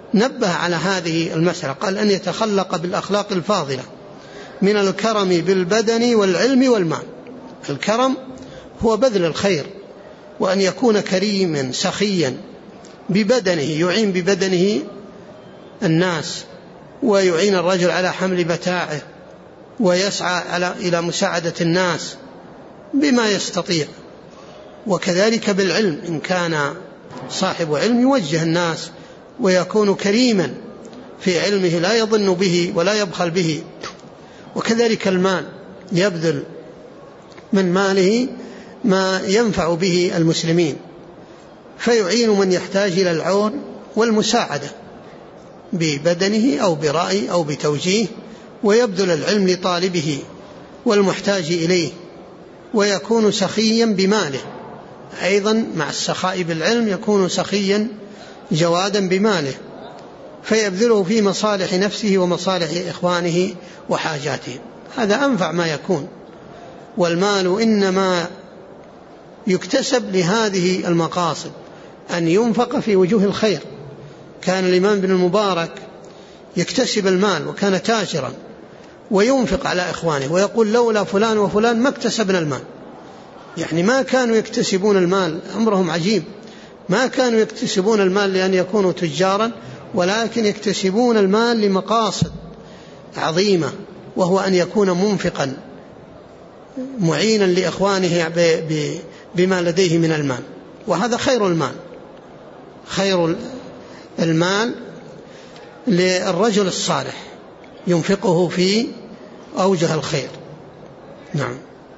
نبه على هذه المسألة، قال أن يتخلق بالأخلاق الفاضلة من الكرم بالبدن والعلم والمال. الكرم هو بذل الخير، وأن يكون كريما سخيا ببدنه، يعين ببدنه الناس، ويعين الرجل على حمل متاعه، ويسعى إلى مساعدة الناس بما يستطيع. وكذلك بالعلم، إن كان صاحب علم يوجه الناس ويكون كريما في علمه، لا يظن به ولا يبخل به. وكذلك المال، يبذل من ماله ما ينفع به المسلمين، فيعين من يحتاج إلى العون والمساعدة ببدنه أو برأي أو بتوجيه، ويبذل العلم لطالبه والمحتاج إليه، ويكون سخيا بماله. أيضا مع السخاء بالعلم يكون سخيا جوادا بماله، فيبذله في مصالح نفسه ومصالح إخوانه وحاجاتهم. هذا أنفع ما يكون. والمال إنما يكتسب لهذه المقاصد، أن ينفق في وجوه الخير. كان الإمام بن المبارك يكتسب المال، وكان تاجرا وينفق على إخوانه، ويقول لولا فلان وفلان ما اكتسبنا المال. يعني ما كانوا يكتسبون المال، أمرهم عجيب، ما كانوا يكتسبون المال لأن يكونوا تجارا، ولكن يكتسبون المال لمقاصد عظيمة، وهو أن يكون منفقا معينا لإخوانه بما لديه من المال. وهذا خير المال، خير المال للرجل الصالح ينفقه في أوجه الخير. نعم.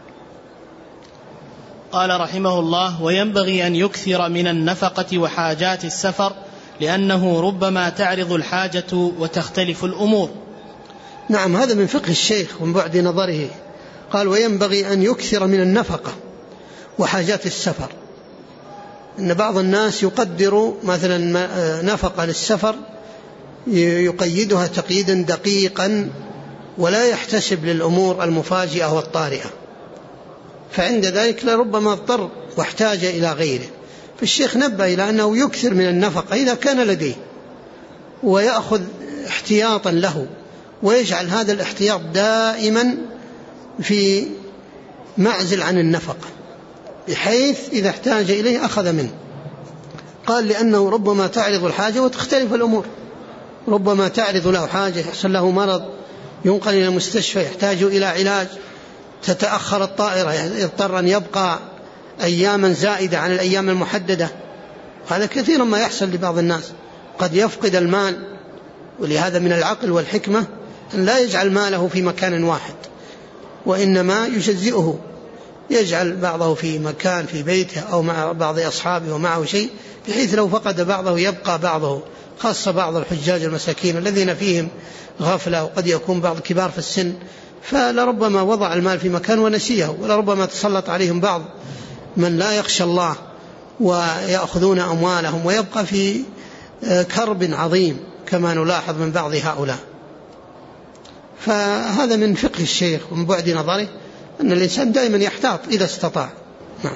قال رحمه الله: وينبغي أن يكثر من النفقة وحاجات السفر، لأنه ربما تعرض الحاجة وتختلف الأمور. نعم، هذا من فقه الشيخ ومن بعد نظره. قال: وينبغي أن يكثر من النفقة وحاجات السفر. إن بعض الناس يقدر مثلا نفقة للسفر يقيدها تقييدا دقيقا، ولا يحتسب للأمور المفاجئة والطارئة، فعند ذلك لربما اضطر واحتاج إلى غيره. فالشيخ نبه إلى أنه يكثر من النفقة إذا كان لديه، ويأخذ احتياطا له، ويجعل هذا الاحتياط دائما في معزل عن النفقة، بحيث إذا احتاج إليه أخذ منه. قال: لأنه ربما تعرض الحاجة وتختلف الأمور. ربما تعرض له حاجة، يحصل له مرض، ينقل إلى المستشفى، يحتاج إلى علاج، تتأخر الطائرة، يضطر أن يبقى أياما زائدة عن الأيام المحددة. هذا كثيرا ما يحصل لبعض الناس، قد يفقد المال. ولهذا من العقل والحكمة أن لا يجعل ماله في مكان واحد، وإنما يجزئه، يجعل بعضه في مكان في بيته أو مع بعض أصحابه ومعه شيء، بحيث لو فقد بعضه يبقى بعضه، خاصة بعض الحجاج المساكين الذين فيهم غفلة، وقد يكون بعض كبار في السن، فلربما وضع المال في مكان ونسيه، ولربما تسلط عليهم بعض من لا يخشى الله ويأخذون أموالهم، ويبقى في كرب عظيم كما نلاحظ من بعض هؤلاء. فهذا من فقه الشيخ ومن بعد نظره أن الإنسان دائما يحتاط إذا استطاع. نعم.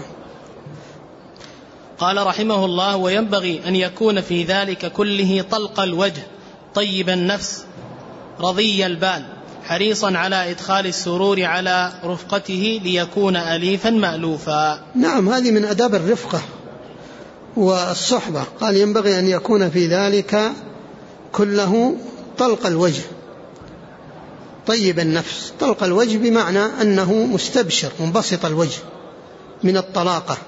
قال رحمه الله: وينبغي أن يكون في ذلك كله طلق الوجه، طيب النفس، رضي البال، حريصا على إدخال السرور على رفقته ليكون أليفا مألوفا. نعم، هذه من أداب الرفقة والصحبة. قال: ينبغي أن يكون في ذلك كله طلق الوجه، طيب النفس. طلق الوجه بمعنى أنه مستبشر، منبسط الوجه من الطلاقة.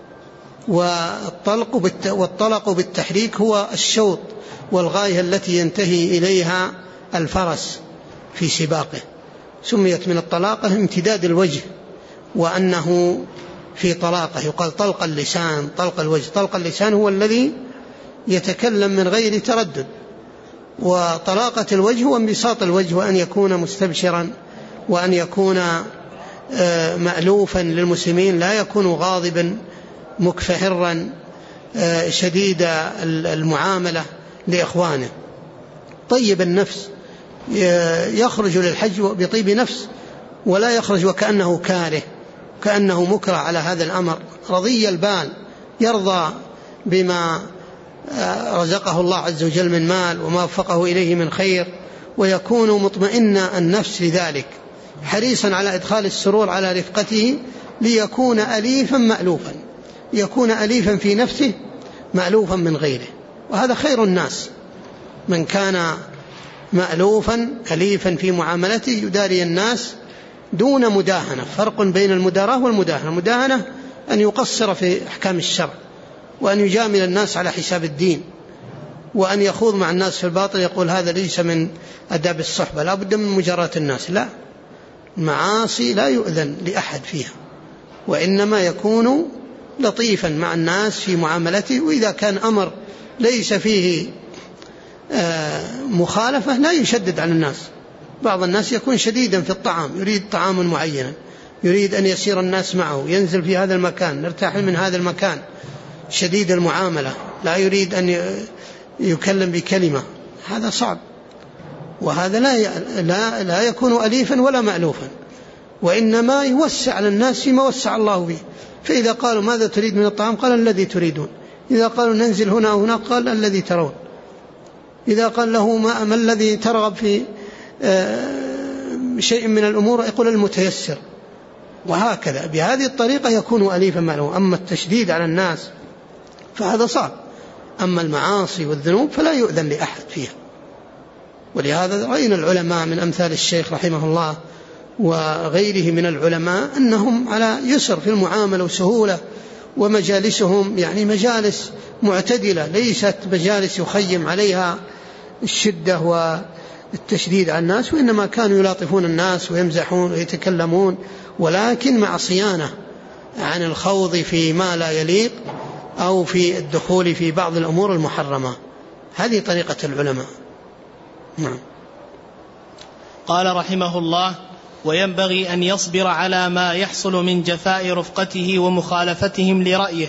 والطلق بالتحريك هو الشوط والغاية التي ينتهي إليها الفرس في سباقه. سميت من الطلاقة امتداد الوجه، وأنه في طلاقة. يقال طلق اللسان، طلق الوجه. طلق اللسان هو الذي يتكلم من غير تردد، وطلاقة الوجه هو انبساط الوجه، وأن يكون مستبشرا، وأن يكون مألوفا للمسلمين، لا يكون غاضبا مكفهرا شديد المعاملة لإخوانه. طيب النفس، يخرج للحج بطيب نفس، ولا يخرج وكأنه كاره، كأنه مكره على هذا الأمر. رضي البال، يرضى بما رزقه الله عز وجل من مال وما وفقه إليه من خير، ويكون مطمئن النفس لذلك، حريصا على إدخال السرور على رفقته، ليكون أليفا مألوفا، يكون أليفا في نفسه مألوفا من غيره. وهذا خير الناس، من كان مألوفا أليفا في معاملته يداري الناس دون مداهنة. فرق بين المداراة والمداهنة. المداهنة أن يقصر في أحكام الشرع، وأن يجامل الناس على حساب الدين، وأن يخوض مع الناس في الباطل، يقول هذا ليس من أداب الصحبة، لا بد من مجاراة الناس. لا، معاصي لا يؤذن لأحد فيها، وإنما يكون لطيفا مع الناس في معاملته. وإذا كان أمر ليس فيه مخالفة لا يشدد على الناس. بعض الناس يكون شديدا في الطعام، يريد طعاما معينا، يريد أن يسير الناس معه، ينزل في هذا المكان، نرتاح من هذا المكان، شديد المعاملة، لا يريد أن يكلم بكلمة، هذا صعب، وهذا لا يكون أليفا ولا مألوفا، وإنما يوسع على الناس فيما وسع الله به. فإذا قالوا ماذا تريد من الطعام؟ قال الذي تريدون. إذا قالوا ننزل هنا وهنا قال الذي ترون. إذا قال له ما الذي ترغب في شيء من الأمور يقول المتيسر، وهكذا. بهذه الطريقة يكون أليفا مألوفا. أما التشديد على الناس فهذا صعب. أما المعاصي والذنوب فلا يؤذن لأحد فيها. ولهذا رأينا العلماء من أمثال الشيخ رحمه الله وغيره من العلماء أنهم على يسر في المعاملة وسهولة، ومجالسهم يعني مجالس معتدلة، ليست مجالس يخيم عليها الشدة والتشديد على الناس، وإنما كانوا يلاطفون الناس ويمزحون ويتكلمون، ولكن مع صيانة عن الخوض في ما لا يليق أو في الدخول في بعض الأمور المحرمة. هذه طريقة العلماء. نعم. قال رحمه الله: وينبغي أن يصبر على ما يحصل من جفاء رفقته ومخالفتهم لرأيه،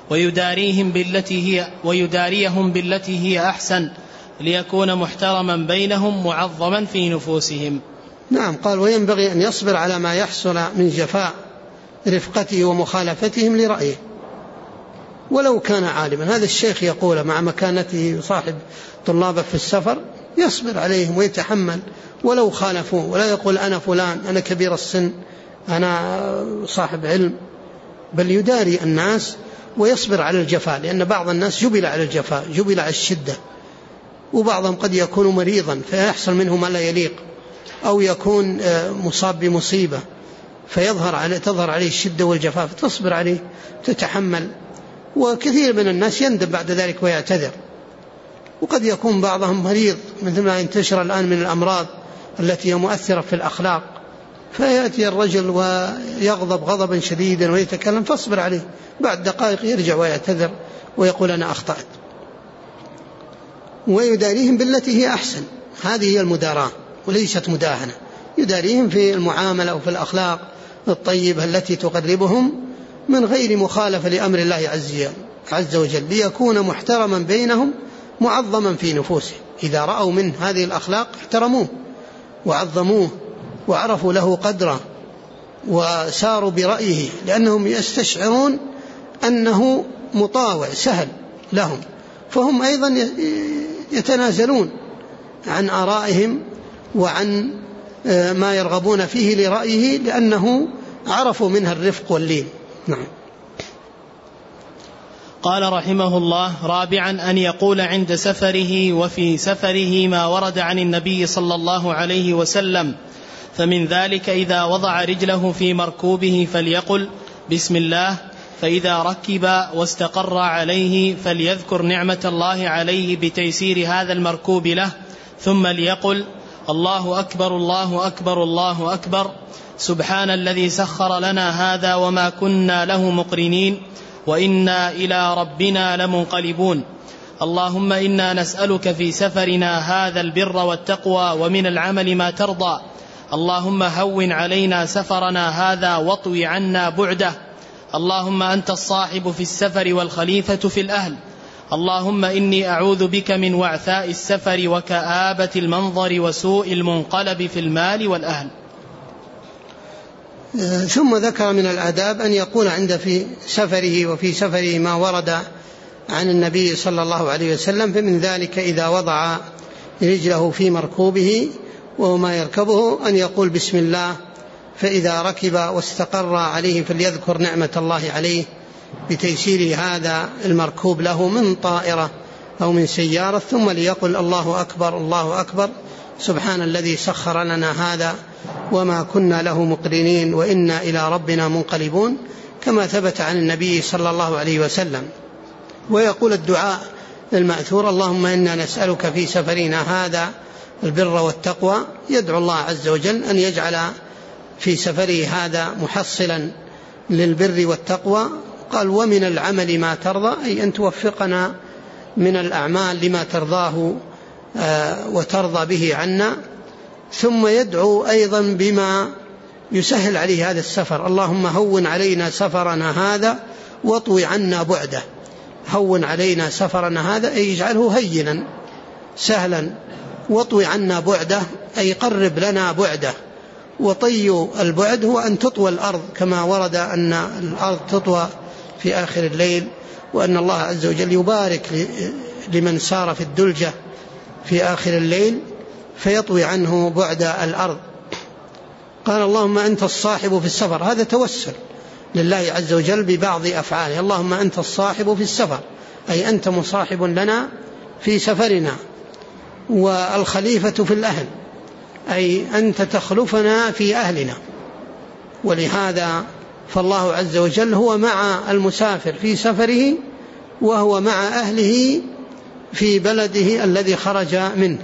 ويداريهم بالتي هي أحسن، ليكون محترما بينهم معظما في نفوسهم. نعم. قال وينبغي أن يصبر على ما يحصل من جفاء رفقته ومخالفتهم لرأيه ولو كان عالما. هذا الشيخ يقول مع مكانته يصاحب طلابه في السفر، يصبر عليهم ويتحمل ولو خالفوا، ولا يقول أنا فلان، أنا كبير السن، أنا صاحب علم، بل يداري الناس ويصبر على الجفاء، لأن بعض الناس جبل على الجفاء، جبل على الشدة، وبعضهم قد يكون مريضا فيحصل منه ما لا يليق، أو يكون مصاب بمصيبة تظهر عليه الشدة والجفاء، فتصبر عليه تتحمل. وكثير من الناس يندب بعد ذلك ويعتذر. وقد يكون بعضهم مريض مثل ما ينتشر الآن من الأمراض التي هي مؤثرة في الأخلاق، فيأتي الرجل ويغضب غضبا شديدا ويتكلم، فاصبر عليه، بعد دقائق يرجع ويعتذر ويقول أنا أخطأت. ويداريهم بالتي هي أحسن، هذه هي المداراة وليست مداهنة. يداريهم في المعاملة وفي الأخلاق الطيبة التي تقربهم من غير مخالفة لأمر الله عز وجل، ليكون محترما بينهم معظما في نفوسه. إذا رأوا منه هذه الأخلاق احترموه وعظموه وعرفوا له قدره وساروا برأيه، لأنهم يستشعرون أنه مطاوع سهل لهم، فهم أيضا يتنازلون عن آرائهم وعن ما يرغبون فيه لرأيه، لأنه عرفوا منها الرفق واللين. نعم. قال رحمه الله: رابعا أن يقول عند سفره وفي سفره ما ورد عن النبي صلى الله عليه وسلم، فمن ذلك إذا وضع رجله في مركوبه فليقل بسم الله، فإذا ركب واستقر عليه فليذكر نعمة الله عليه بتيسير هذا المركوب له، ثم ليقل الله أكبر الله أكبر الله أكبر، سبحان الذي سخر لنا هذا وما كنا له مقرنين وإنا إلى ربنا لمنقلبون، اللهم إنا نسألك في سفرنا هذا البر والتقوى ومن العمل ما ترضى، اللهم هون علينا سفرنا هذا واطوي عنا بعده، اللهم أنت الصاحب في السفر والخليفة في الأهل، اللهم إني أعوذ بك من وعثاء السفر وكآبة المنظر وسوء المنقلب في المال والأهل. ثم ذكر من الآداب أن يقول عند في سفره وفي سفره ما ورد عن النبي صلى الله عليه وسلم. فمن ذلك إذا وضع رجله في مركوبه وما يركبه أن يقول بسم الله، فإذا ركب واستقر عليه فليذكر نعمة الله عليه بتيسير هذا المركوب له من طائرة أو من سيارة، ثم ليقل الله أكبر الله أكبر سبحان الذي سخر لنا هذا وما كنا له مقرنين وإنا إلى ربنا منقلبون، كما ثبت عن النبي صلى الله عليه وسلم. ويقول الدعاء المأثور اللهم إنا نسألك في سفرنا هذا البر والتقوى، يدعو الله عز وجل أن يجعل في سفره هذا محصلا للبر والتقوى. قال ومن العمل ما ترضى، أي أن توفقنا من الأعمال لما ترضاه وترضى به عنا. ثم يدعو أيضا بما يسهل عليه هذا السفر، اللهم هون علينا سفرنا هذا واطوي عنا بعده. هون علينا سفرنا هذا أي يجعله هينا سهلا، واطوي عنا بعده أي قرب لنا بعده. وطي البعد هو أن تطوى الأرض، كما ورد أن الأرض تطوى في آخر الليل، وأن الله عز وجل يبارك لمن سار في الدلجة في آخر الليل فيطوي عنه بعد الأرض. قال اللهم أنت الصاحب في السفر، هذا توسل لله عز وجل ببعض أفعاله، اللهم أنت الصاحب في السفر أي أنت مصاحب لنا في سفرنا. والخليفة في الأهل أي أنت تخلفنا في أهلنا، ولهذا فالله عز وجل هو مع المسافر في سفره وهو مع أهله في بلده الذي خرج منه،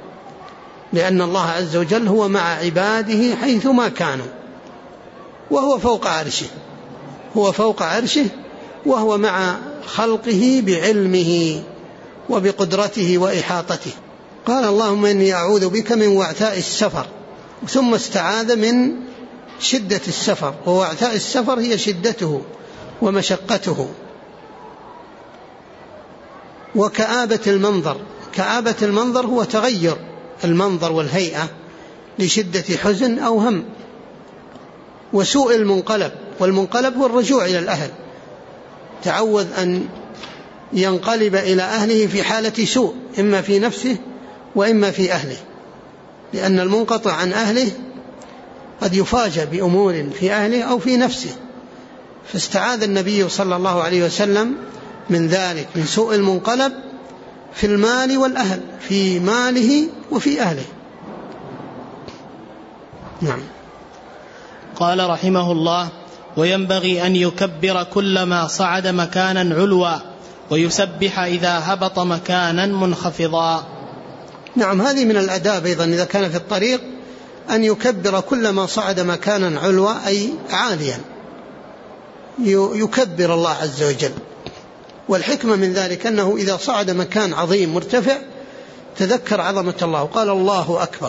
لأن الله عز وجل هو مع عباده حيثما كانوا، وهو فوق عرشه، هو فوق عرشه وهو مع خلقه بعلمه وبقدرته وإحاطته. قال اللهم إني أعوذ بك من وعثاء السفر، ثم استعاذ من شدة السفر، ووعثاء السفر هي شدته ومشقته. وكآبة المنظر، كآبة المنظر هو تغير المنظر والهيئة لشدة حزن أو هم. وسوء المنقلب، والمنقلب هو الرجوع إلى الأهل، تعوذ أن ينقلب إلى أهله في حالة سوء، إما في نفسه وإما في أهله، لأن المنقطع عن أهله قد يفاجأ بأمور في أهله أو في نفسه. فاستعاذ النبي صلى الله عليه وسلم من ذلك، من سوء المنقلب في المال والأهل، في ماله وفي أهله. نعم. قال رحمه الله وينبغي أن يكبر كلما صعد مكانا علوا، ويسبح إذا هبط مكانا منخفضا. نعم، هذه من الأداب أيضا إذا كان في الطريق أن يكبر كلما صعد مكانا علوا أي عاليا، يكبر الله عز وجل. والحكمة من ذلك أنه إذا صعد مكان عظيم مرتفع تذكر عظمة الله وقال الله أكبر.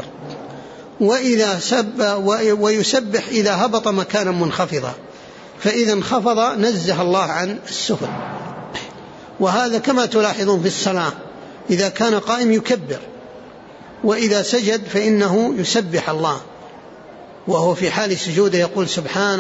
ويسبح إذا هبط مكانا منخفضا، فإذا انخفض نزه الله عن السفل. وهذا كما تلاحظون في الصلاة، إذا كان قائم يكبر، وإذا سجد فإنه يسبح الله، وهو في حال سجوده يقول سبحان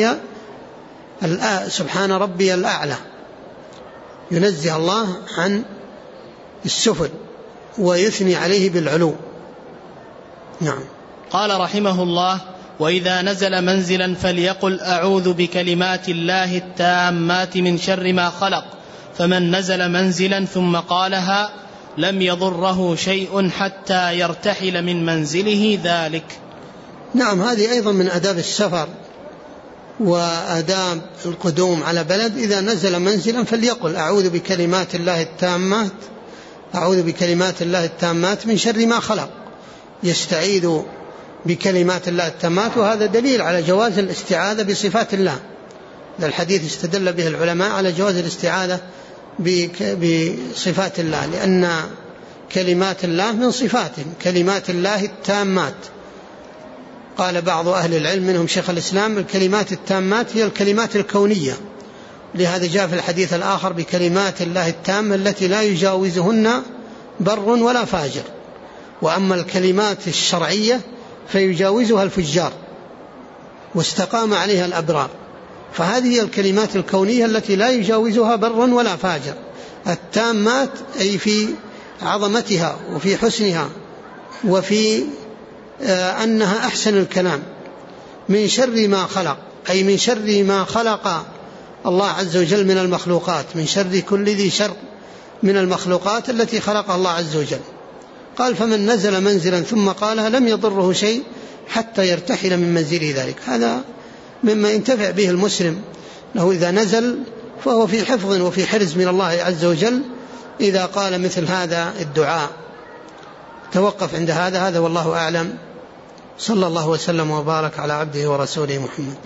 ربي الأعلى، ينزه الله عن السفل ويثني عليه بالعلو. نعم. قال رحمه الله وإذا نزل منزلا فليقل أعوذ بكلمات الله التامات من شر ما خلق، فمن نزل منزلا ثم قالها لم يضره شيء حتى يرتحل من منزله ذلك. نعم، هذه أيضا من أداب السفر وآداب القدوم على بلد. إذا نزل منزلا فليقل أعوذ بكلمات الله التامات، أعوذ بكلمات الله التامات من شر ما خلق، يستعيذ بكلمات الله التامات. وهذا دليل على جواز الاستعاذة بصفات الله، الحديث استدل به العلماء على جواز الاستعاذة بصفات الله، لأن كلمات الله من صفاته، كلمات الله التامات. قال بعض أهل العلم منهم شيخ الإسلام الكلمات التامات هي الكلمات الكونية، لهذا جاء في الحديث الآخر بكلمات الله التامة التي لا يجاوزهن بر ولا فاجر. وأما الكلمات الشرعية فيجاوزها الفجار واستقام عليها الأبرار، فهذه هي الكلمات الكونية التي لا يجاوزها بر ولا فاجر. التامات أي في عظمتها وفي حسنها وفي أنها أحسن الكلام، من شر ما خلق، أي من شر ما خلق الله عز وجل من المخلوقات، من شر كل ذي شر من المخلوقات التي خلقها الله عز وجل. قال فمن نزل منزلا ثم قالها لم يضره شيء حتى يرتحل من منزله ذلك. هذا مما ينتفع به المسلم، له إذا نزل فهو في حفظ وفي حرز من الله عز وجل إذا قال مثل هذا الدعاء. توقف عند هذا والله أعلم. صلى الله وسلم وبارك على عبده ورسوله محمد.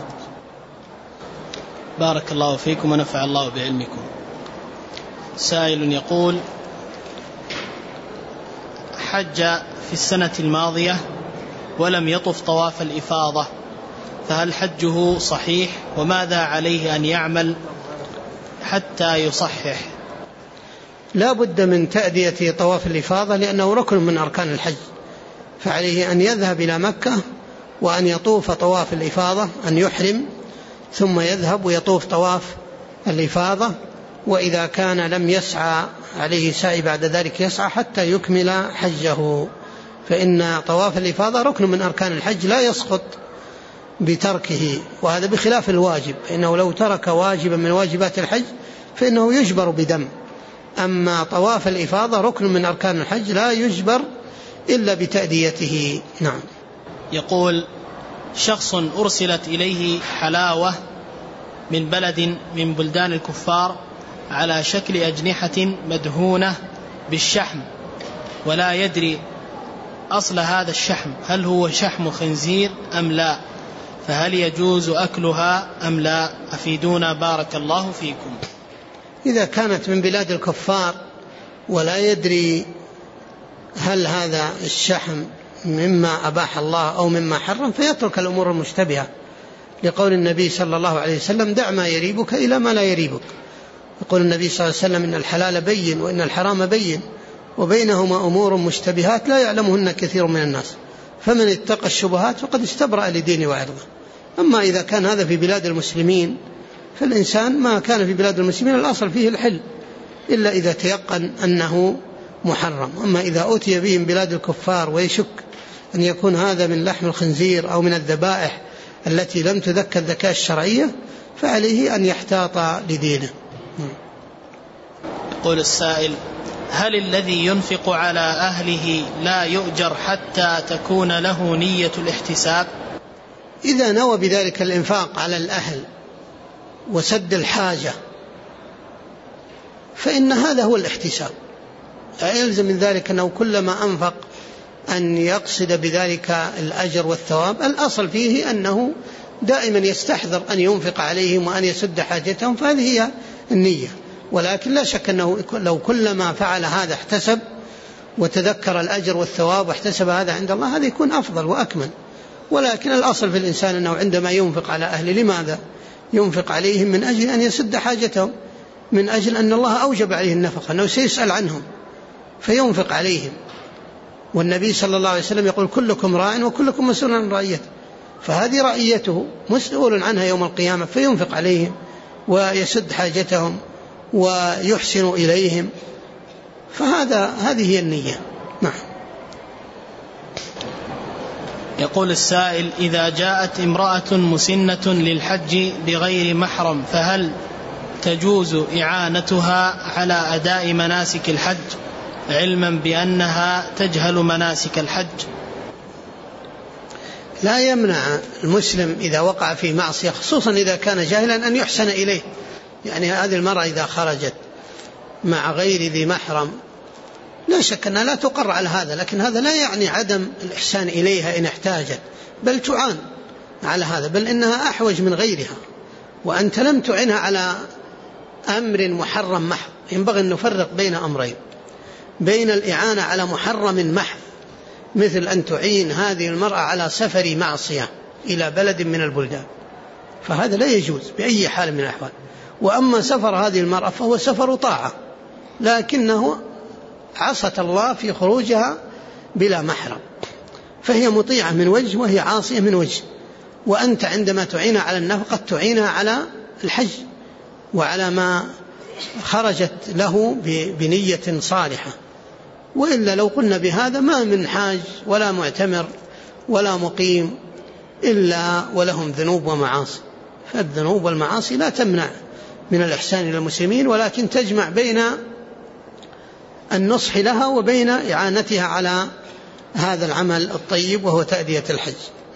بارك الله فيكم ونفع الله بعلمكم. سائل يقول: حج في السنة الماضية ولم يطف طواف الإفاضة، فهل حجه صحيح؟ وماذا عليه أن يعمل حتى يصحح؟ لا بد من تأدية طواف الإفاضة لأنه ركن من أركان الحج، فعليه أن يذهب إلى مكة وأن يطوف طواف الإفاضة، أن يحرم ثم يذهب ويطوف طواف الإفاضة، وإذا كان لم يسعى عليه سعي بعد ذلك يسعى حتى يكمل حجه، فإن طواف الإفاضة ركن من أركان الحج لا يسقط بتركه، وهذا بخلاف الواجب، فإنه لو ترك واجبا من واجبات الحج فإنه يجبر بدم. أما طواف الإفاضة ركن من أركان الحج لا يجبر إلا بتأديته. نعم. يقول: شخص أرسلت إليه حلاوة من بلد من بلدان الكفار على شكل أجنحة مدهونة بالشحم، ولا يدري أصل هذا الشحم هل هو شحم خنزير أم لا، فهل يجوز أكلها أم لا؟ أفيدونا بارك الله فيكم. إذا كانت من بلاد الكفار ولا يدري هل هذا الشحم مما أباح الله أو مما حرم فيترك الأمور المشتبهة، لقول النبي صلى الله عليه وسلم: دع ما يريبك إلى ما لا يريبك. يقول النبي صلى الله عليه وسلم: إن الحلال بين وإن الحرام بين وبينهما أمور مشتبهات لا يعلمهن كثير من الناس، فمن اتقى الشبهات فقد استبرأ لدينه وعرضه. أما إذا كان هذا في بلاد المسلمين فالإنسان ما كان في بلاد المسلمين الأصل فيه الحل إلا إذا تيقن أنه محرم. أما إذا أتي به من بلاد الكفار ويشك أن يكون هذا من لحم الخنزير أو من الذبائح التي لم تذكر الذكاء الشرعية فعليه أن يحتاط لدينه. يقول السائل: هل الذي ينفق على أهله لا يؤجر حتى تكون له نية الاحتساب؟ إذا نوى بذلك الإنفاق على الأهل وسد الحاجة فإن هذا هو الاحتساب، لا يلزم من ذلك أنه كلما أنفق أن يقصد بذلك الأجر والثواب. الأصل فيه أنه دائما يستحضر أن ينفق عليهم وأن يسد حاجتهم، فهذه هي النية. ولكن لا شك أنه لو كلما فعل هذا احتسب وتذكر الأجر والثواب واحتسب هذا عند الله هذا يكون أفضل وأكمل. ولكن الأصل في الإنسان أنه عندما ينفق على أهله لماذا ينفق عليهم؟ من أجل أن يسد حاجتهم، من أجل أن الله أوجب عليه النفقة، أنه سيسأل عنهم فينفق عليهم. والنبي صلى الله عليه وسلم يقول: كلكم راع وكلكم مسؤول عن رعيته، فهذه رعيته مسؤول عنها يوم القيامة، فينفق عليهم ويسد حاجتهم ويحسن إليهم، هذه هي النية. نعم. يقول السائل: إذا جاءت امرأة مسنة للحج بغير محرم فهل تجوز إعانتها على أداء مناسك الحج علما بأنها تجهل مناسك الحج؟ لا يمنع المسلم إذا وقع في معصية خصوصا إذا كان جاهلا أن يحسن إليه. يعني هذه المرأة إذا خرجت مع غير ذي محرم لا شك أنها لا تقر على هذا، لكن هذا لا يعني عدم الإحسان إليها إن احتاجت، بل تعان على هذا، بل إنها أحوج من غيرها، وأنت لم تعنها على أمر محرم محض. ينبغي أن نفرق بين أمرين: بين الإعانة على محرم محض مثل أن تعين هذه المرأة على سفر معصية إلى بلد من البلدان، فهذا لا يجوز بأي حال من الأحوال. وأما سفر هذه المرأة فهو سفر طاعة، لكنه عصت الله في خروجها بلا محرم، فهي مطيعة من وجه وهي عاصية من وجه. وأنت عندما تعينها على النفقة تعينها على الحج وعلى ما خرجت له بنية صالحة. وإلا لو قلنا بهذا ما من حاج ولا معتمر ولا مقيم إلا ولهم ذنوب ومعاصي. فالذنوب والمعاصي لا تمنع من الإحسان إلى المسلمين، ولكن تجمع بين النصح لها وبين إعانتها على هذا العمل الطيب وهو تأدية الحج.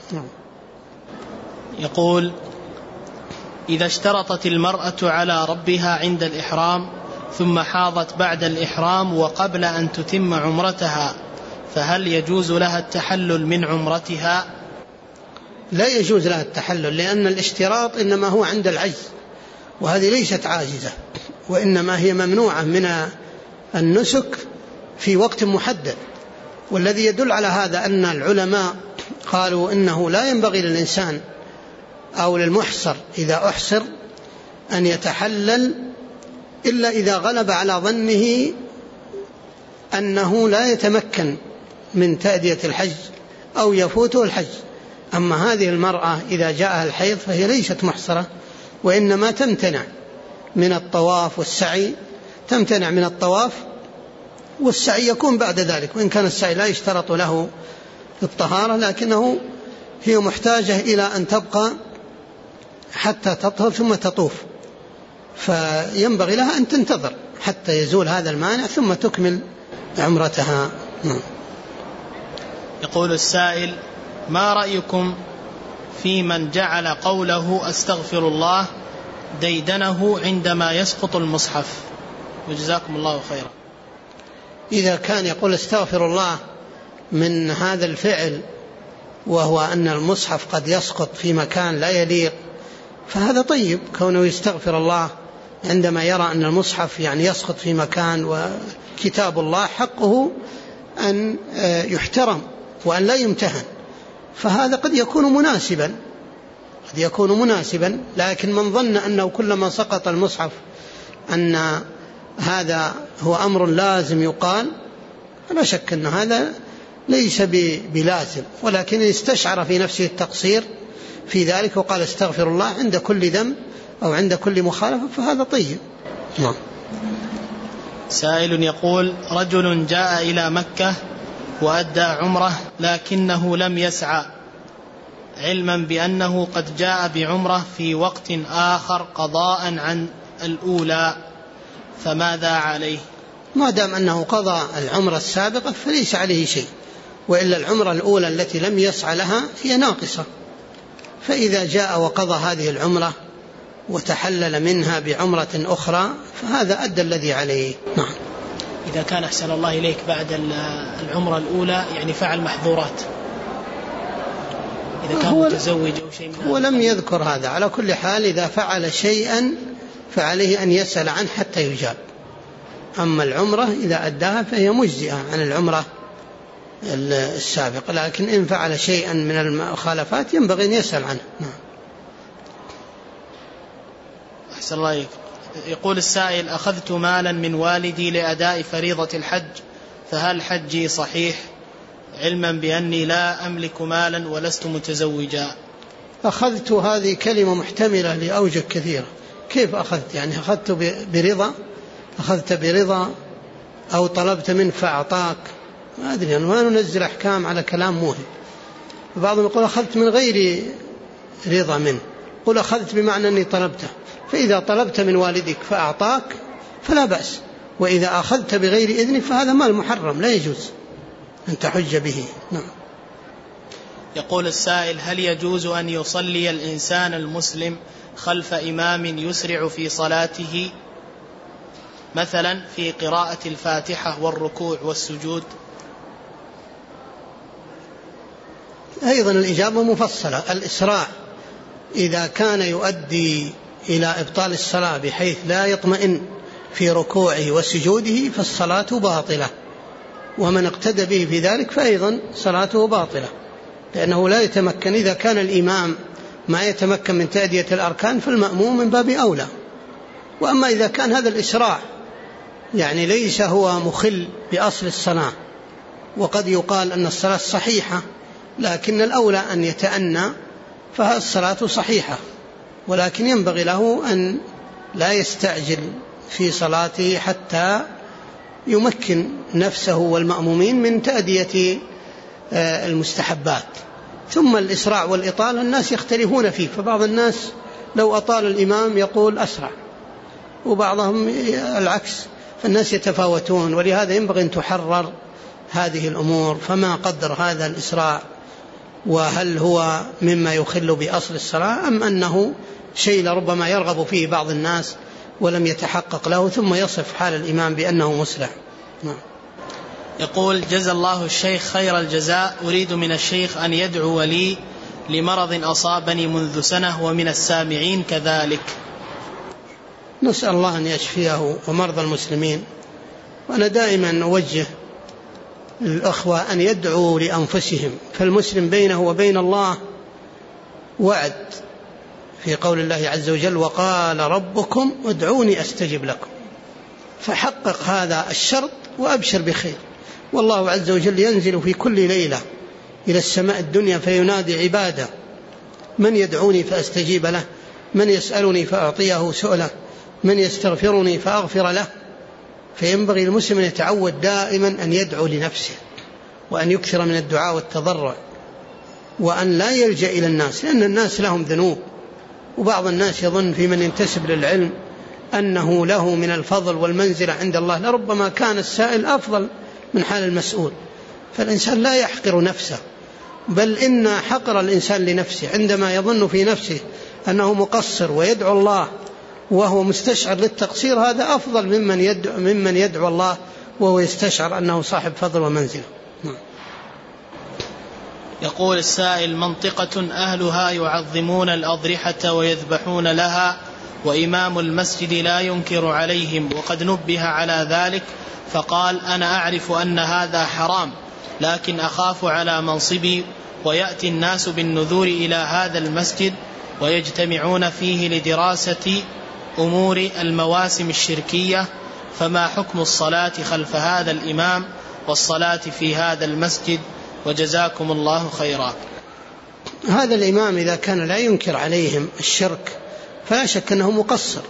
يقول: إذا اشترطت المرأة على ربها عند الإحرام ثم حاضت بعد الإحرام وقبل أن تتم عمرتها، فهل يجوز لها التحلل من عمرتها؟ لا يجوز لها التحلل، لأن الاشتراط إنما هو عند العجز، وهذه ليست عاجزة، وإنما هي ممنوعة من النسك في وقت محدد. والذي يدل على هذا أن العلماء قالوا إنه لا ينبغي للإنسان أو للمحصر إذا أحصر أن يتحلل إلا إذا غلب على ظنه أنه لا يتمكن من تأدية الحج أو يفوته الحج. أما هذه المرأة إذا جاءها الحيض فهي ليست محصرة، وإنما تمتنع من الطواف والسعي، تمتنع من الطواف والسعي يكون بعد ذلك، وإن كان السعي لا يشترط له الطهارة، لكنه هي محتاجة إلى أن تبقى حتى تطهر ثم تطوف، فينبغي لها أن تنتظر حتى يزول هذا المانع ثم تكمل عمرتها. يقول السائل: ما رأيكم في من جعل قوله أستغفر الله ديدنه عندما يسقط المصحف؟ وجزاكم الله خيرا. إذا كان يقول استغفر الله من هذا الفعل وهو أن المصحف قد يسقط في مكان لا يليق فهذا طيب، كونه يستغفر الله عندما يرى أن المصحف يعني يسقط في مكان، وكتاب الله حقه أن يحترم وأن لا يمتهن، فهذا قد يكون مناسبا، لكن من ظن أنه كلما سقط المصحف أن هذا هو أمر لازم يقال، لا شك أن هذا ليس بلازم، ولكن استشعر في نفسه التقصير في ذلك وقال استغفر الله عند كل ذنب أو عند كل مخالفة فهذا طيب. سائل يقول: رجل جاء إلى مكة وأدى عمره لكنه لم يسعى، علما بأنه قد جاء بعمره في وقت آخر قضاء عن الأولى، فماذا عليه؟ ما دام أنه قضى العمرة السابقة فليس عليه شيء، وإلا العمرة الأولى التي لم يسعى لها هي ناقصة، فإذا جاء وقضى هذه العمرة وتحلل منها بعمرة أخرى فهذا أدى الذي عليه. نعم. إذا كان أحسن الله إليك بعد العمرة الأولى يعني فعل محظورات، إذا كان متزوج أو شيء من هذا، ولم يذكر هذا. على كل حال إذا فعل شيئا فعليه أن يسأل عنه حتى يجاب. أما العمرة إذا أداها فهي مجزئة عن العمرة السابقة، لكن إن فعل شيئا من المخالفات ينبغي أن يسأل عنه. أحسن الله إليك. يقول السائل: أخذت مالا من والدي لأداء فريضة الحج، فهل حجي صحيح علما بأني لا أملك مالا ولست متزوجا؟ أخذت هذه كلمة محتملة لأوجه كثيرة. كيف أخذت؟ يعني أخذت برضا، أخذت برضا أو طلبت منه فأعطاك، ما أدري، أنا ما ننزل أحكام على كلام موهم. بعضهم يقول أخذت من غير رضا منه، قل أخذت بمعنى أني طلبته، فإذا طلبت من والدك فأعطاك فلا بأس، وإذا أخذت بغير إذنه فهذا مال محرم لا يجوز أن تحج به. نعم. يقول السائل: هل يجوز أن يصلي الإنسان المسلم خلف إمام يسرع في صلاته مثلا في قراءة الفاتحة والركوع والسجود؟ أيضا الإجابة مفصلة. الإسراع إذا كان يؤدي إلى إبطال الصلاة بحيث لا يطمئن في ركوعه وسجوده فالصلاة باطلة، ومن اقتدى به في ذلك فأيضا صلاته باطلة، لأنه لا يتمكن. إذا كان الإمام ما يتمكن من تأدية الأركان فالمأموم من باب أولى. وأما إذا كان هذا الإسراع يعني ليس هو مخل بأصل الصلاة، وقد يقال أن الصلاة صحيحة لكن الأولى أن يتأنى، فالصلاة صحيحة، ولكن ينبغي له أن لا يستعجل في صلاته حتى يمكن نفسه والمأمومين من تأدية المستحبات. ثم الإسراع والإطالة الناس يختلفون فيه، فبعض الناس لو أطال الإمام يقول أسرع، وبعضهم العكس، فالناس يتفاوتون، ولهذا ينبغي أن تحرر هذه الأمور. فما قدر هذا الإسراع، وهل هو مما يخل بأصل الصلاة أم أنه شيء لربما يرغب فيه بعض الناس ولم يتحقق له، ثم يصف حال الإمام بأنه مسرع. يقول: جزا الله الشيخ خير الجزاء، أريد من الشيخ أن يدعو لي لمرض أصابني منذ سنة ومن السامعين كذلك. نسأل الله أن يشفيه ومرضى المسلمين. وأنا دائما أوجه الأخوة أن يدعوا لأنفسهم، فالمسلم بينه وبين الله وعد في قول الله عز وجل: وقال ربكم ادعوني أستجب لكم. فحقق هذا الشرط وأبشر بخير. والله عز وجل ينزل في كل ليلة إلى السماء الدنيا فينادي عباده: من يدعوني فأستجيب له، من يسألني فأعطيه سؤله، من يستغفرني فأغفر له. فينبغي المسلم أن يتعود دائما أن يدعو لنفسه، وأن يكثر من الدعاء والتضرع، وأن لا يلجأ إلى الناس، لأن الناس لهم ذنوب. وبعض الناس يظن في من ينتسب للعلم أنه له من الفضل والمنزلة عند الله، لربما كان السائل أفضل من حال المسؤول. فالإنسان لا يحقر نفسه، بل إن حقر الإنسان لنفسه عندما يظن في نفسه أنه مقصر ويدعو الله وهو مستشعر للتقصير، هذا أفضل ممن يدعو الله وهو يستشعر أنه صاحب فضل ومنزلة. يقول السائل: منطقة أهلها يعظمون الأضرحة ويذبحون لها، وإمام المسجد لا ينكر عليهم، وقد نبه على ذلك فقال: أنا أعرف أن هذا حرام، لكن أخاف على منصبي، ويأتي الناس بالنذور إلى هذا المسجد ويجتمعون فيه لدراسة أمور المواسم الشركية، فما حكم الصلاة خلف هذا الإمام والصلاة في هذا المسجد؟ وجزاكم الله خيرا. هذا الإمام إذا كان لا ينكر عليهم الشرك فلا شك أنه مقصر،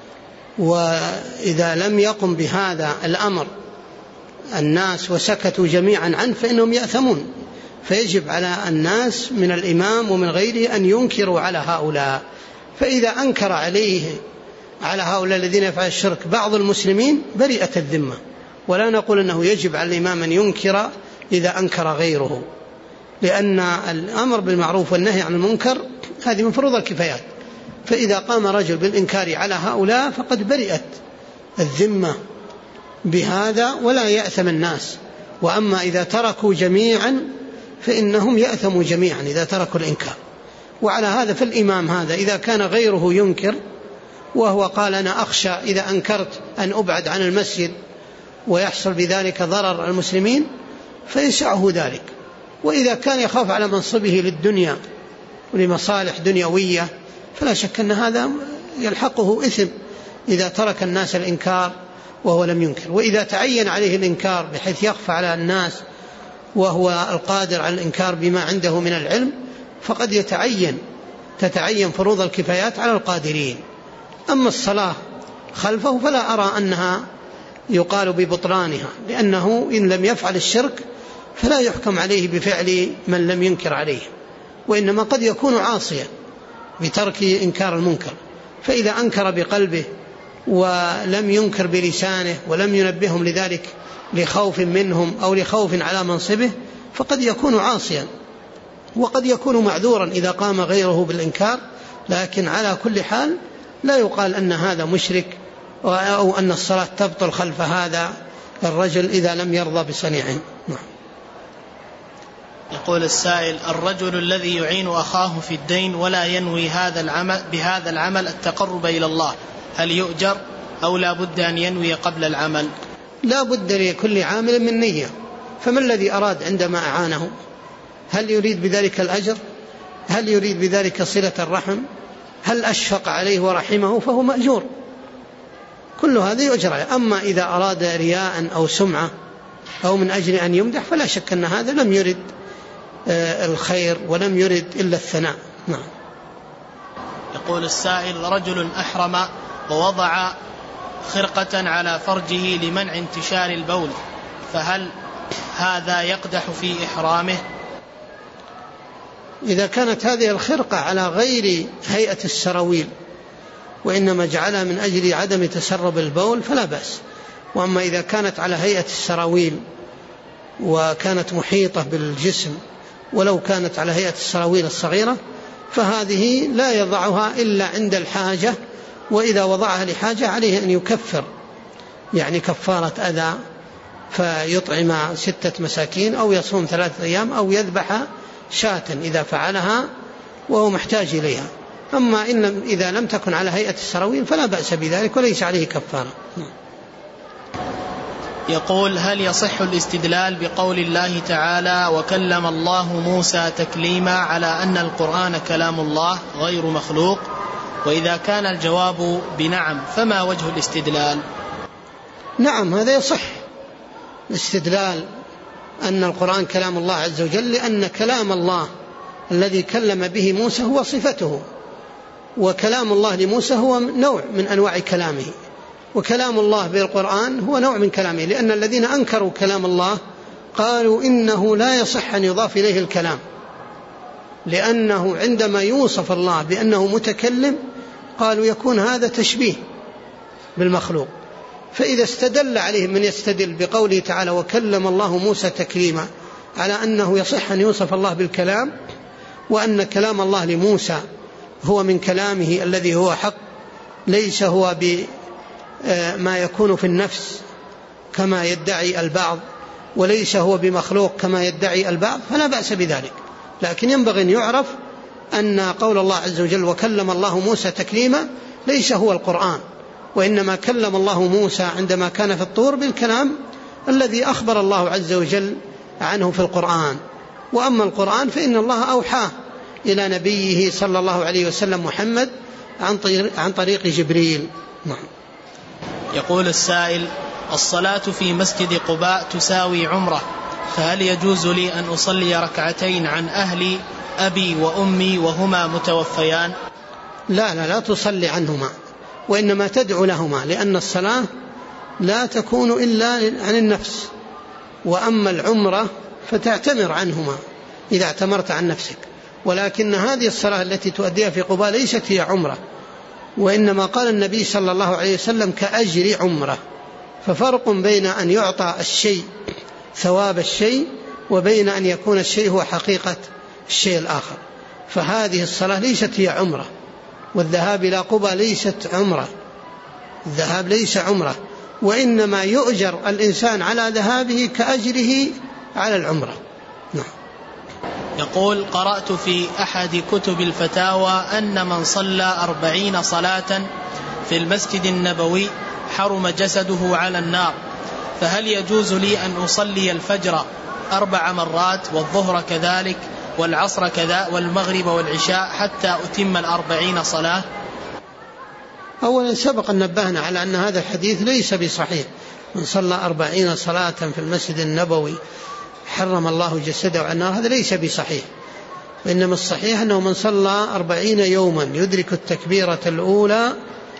وإذا لم يقم بهذا الأمر الناس وسكتوا جميعا عنه فإنهم يأثمون. فيجب على الناس من الإمام ومن غيره أن ينكروا على هؤلاء. فإذا أنكر على هؤلاء الذين يفعل الشرك بعض المسلمين برئت الذمة، ولا نقول أنه يجب على الإمام أن ينكر إذا أنكر غيره، لأن الأمر بالمعروف والنهي عن المنكر هذه من فروض الكفايات. فإذا قام رجل بالإنكار على هؤلاء فقد برئت الذمة بهذا ولا يأثم الناس. وأما إذا تركوا جميعا فإنهم يأثموا جميعا إذا تركوا الإنكار. وعلى هذا فالإمام هذا إذا كان غيره ينكر وهو قال: أنا أخشى إذا أنكرت أن أبعد عن المسجد ويحصل بذلك ضرر المسلمين، فيسعه ذلك. وإذا كان يخاف على منصبه للدنيا ولمصالح دنيوية فلا شك أن هذا يلحقه إثم إذا ترك الناس الإنكار وهو لم ينكر. وإذا تعين عليه الإنكار بحيث يخفى على الناس وهو القادر على الإنكار بما عنده من العلم، فقد تتعين فروض الكفايات على القادرين. أما الصلاة خلفه فلا أرى أنها يقال ببطلانها، لأنه إن لم يفعل الشرك فلا يحكم عليه بفعل من لم ينكر عليه، وإنما قد يكون عاصيا بترك إنكار المنكر. فإذا أنكر بقلبه ولم ينكر بلسانه ولم ينبههم لذلك لخوف منهم أو لخوف على منصبه فقد يكون عاصيا، وقد يكون معذورا إذا قام غيره بالإنكار. لكن على كل حال لا يقال أن هذا مشرك أو أن الصلاة تبطل خلف هذا الرجل إذا لم يرضى بصنيعه. يقول السائل: الرجل الذي يعين أخاه في الدين ولا ينوي بهذا العمل التقرب إلى الله، هل يؤجر أو لا بد أن ينوي قبل العمل؟ لا بد لكل عامل من نية. فما الذي أراد عندما أعانه؟ هل يريد بذلك الأجر؟ هل يريد بذلك صلة الرحم؟ هل أشفق عليه ورحمه؟ فهو مأجور. كل هذا يؤجر عليه. أما إذا أراد رياء أو سمعة أو من أجل أن يمدح فلا شك أن هذا لم يرد الخير ولم يرد إلا الثناء. نعم. يقول السائل: رجل أحرم ووضع خرقة على فرجه لمنع انتشار البول، فهل هذا يقدح في إحرامه؟ إذا كانت هذه الخرقة على غير هيئة السراويل وإنما جعلها من أجل عدم تسرب البول فلا بأس. وأما إذا كانت على هيئة السراويل وكانت محيطة بالجسم ولو كانت على هيئة السراويل الصغيرة فهذه لا يضعها إلا عند الحاجة، وإذا وضعها لحاجة عليه أن يكفر، يعني كفارة أذى، فيطعم 6 مساكين أو يصوم 3 أيام أو يذبح شاة إذا فعلها وهو محتاج إليها. أما إذا لم تكن على هيئة السراويل فلا بأس بذلك وليس عليه كفارة. يقول: هل يصح الاستدلال بقول الله تعالى وكلم الله موسى تكليما على أن القرآن كلام الله غير مخلوق؟ وإذا كان الجواب بنعم فما وجه الاستدلال؟ نعم، هذا يصح الاستدلال أن القرآن كلام الله عز وجل، لأن كلام الله الذي كلم به موسى هو صفته، وكلام الله لموسى هو نوع من أنواع كلامه، وكلام الله بالقرآن هو نوع من كلامه، لأن الذين أنكروا كلام الله قالوا إنه لا يصح أن يضاف إليه الكلام، لأنه عندما يوصف الله بأنه متكلم قالوا يكون هذا تشبيه بالمخلوق. فإذا استدل عليهم من يستدل بقوله تعالى وكلم الله موسى تكليما على أنه يصح أن يوصف الله بالكلام، وأن كلام الله لموسى هو من كلامه الذي هو حق، ليس هو بما يكون في النفس كما يدعي البعض، وليس هو بمخلوق كما يدعي البعض، فلا بأس بذلك. لكن ينبغي أن يعرف أن قول الله عز وجل وكلم الله موسى تكليما ليس هو القرآن، وإنما كلم الله موسى عندما كان في الطور بالكلام الذي أخبر الله عز وجل عنه في القرآن. وأما القرآن فإن الله أوحاه إلى نبيه صلى الله عليه وسلم محمد عن طريق جبريل. نعم. يقول السائل: الصلاة في مسجد قباء تساوي عمرة، فهل يجوز لي أن أصلي ركعتين عن أهلي أبي وأمي وهما متوفيان؟ لا تصلي عنهما، وإنما تدعو لهما، لأن الصلاة لا تكون إلا عن النفس، وأما العمرة فتعتمر عنهما إذا اعتمرت عن نفسك. ولكن هذه الصلاة التي تؤديها في قباء ليست هي عمرة، وإنما قال النبي صلى الله عليه وسلم كأجر عمرة، ففرق بين أن يعطى الشيء ثواب الشيء وبين أن يكون الشيء هو حقيقة الشيء الآخر. فهذه الصلاة ليست هي عمرة، والذهاب إلى قباء ليست عمرة، الذهاب ليس عمرة، وإنما يؤجر الإنسان على ذهابه كأجره على العمرة. نعم. يقول: قرأت في أحد كتب الفتاوى أن من صلى 40 صلاة في المسجد النبوي حرم جسده على النار، فهل يجوز لي أن أصلي الفجر 4 مرات والظهر كذلك والعصر كذا والمغرب والعشاء حتى أتم 40 صلاة؟ أولا سبق أن نبهنا على أن هذا الحديث ليس بصحيح. من صلى 40 صلاة في المسجد النبوي حرم الله جسده على النار، هذا ليس بصحيح. وإنما الصحيح أنه من صلى 40 يوما يدرك التكبيرة الأولى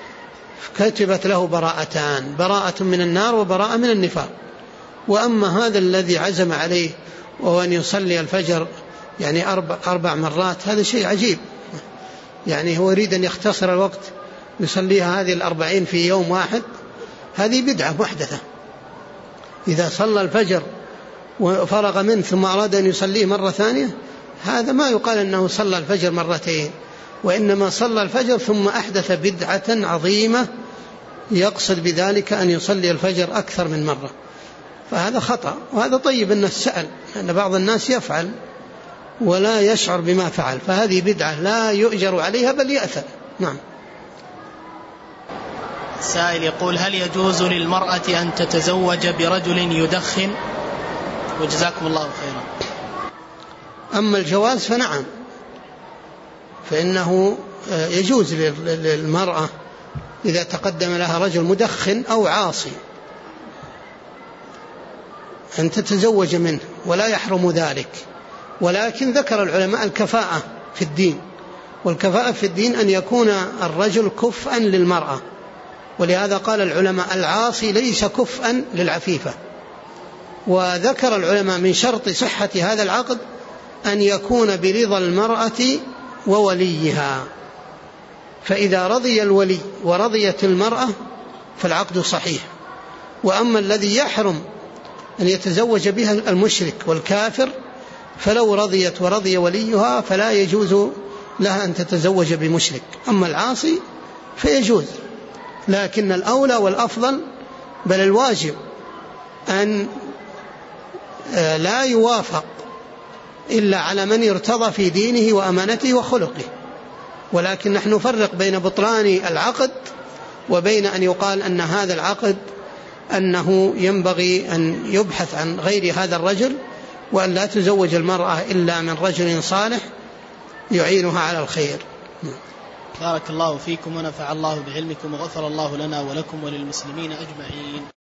كتبت له براءتان، براءة من النار وبراءة من النفاق. وأما هذا الذي عزم عليه وهو أن يصلي الفجر يعني 4 مرات، هذا شيء عجيب، يعني هو يريد أن يختصر الوقت يصليها هذه 40 في يوم واحد، هذه بدعة محدثة. إذا صلى الفجر وفرغ منه ثم أراد أن يصليه مرة ثانية، هذا ما يقال أنه صلى الفجر مرتين، وإنما صلى الفجر ثم أحدث بدعة عظيمة يقصد بذلك أن يصلي الفجر أكثر من مرة، فهذا خطأ. وهذا طيب أنه سأل، لأن بعض الناس يفعل ولا يشعر بما فعل، فهذه بدعة لا يؤجر عليها بل يأثم. نعم. السائل يقول: هل يجوز للمرأة أن تتزوج برجل يدخن؟ وجزاكم الله خيرا. أما الجواز فنعم، فإنه يجوز للمرأة إذا تقدم لها رجل مدخن أو عاصي أن تتزوج منه ولا يحرم ذلك. ولكن ذكر العلماء الكفاءة في الدين، والكفاءة في الدين أن يكون الرجل كفءا للمرأة، ولهذا قال العلماء العاصي ليس كفءا للعفيفة. وذكر العلماء من شرط صحة هذا العقد أن يكون برضا المرأة ووليها، فإذا رضي الولي ورضيت المرأة فالعقد صحيح. وأما الذي يحرم أن يتزوج بها المشرك والكافر فلو رضيت ورضي وليها فلا يجوز لها أن تتزوج بمشرك. أما العاصي فيجوز، لكن الأولى والأفضل بل الواجب أن لا يوافق إلا على من ارتضى في دينه وأمانته وخلقه. ولكن نحن نفرق بين بطلان العقد وبين أن يقال أن هذا العقد أنه ينبغي أن يبحث عن غير هذا الرجل، وأن لا تزوج المرأة إلا من رجل صالح يعينها على الخير. بارك الله فيكم ونفع الله بعلمكم وغفر الله لنا ولكم وللمسلمين أجمعين.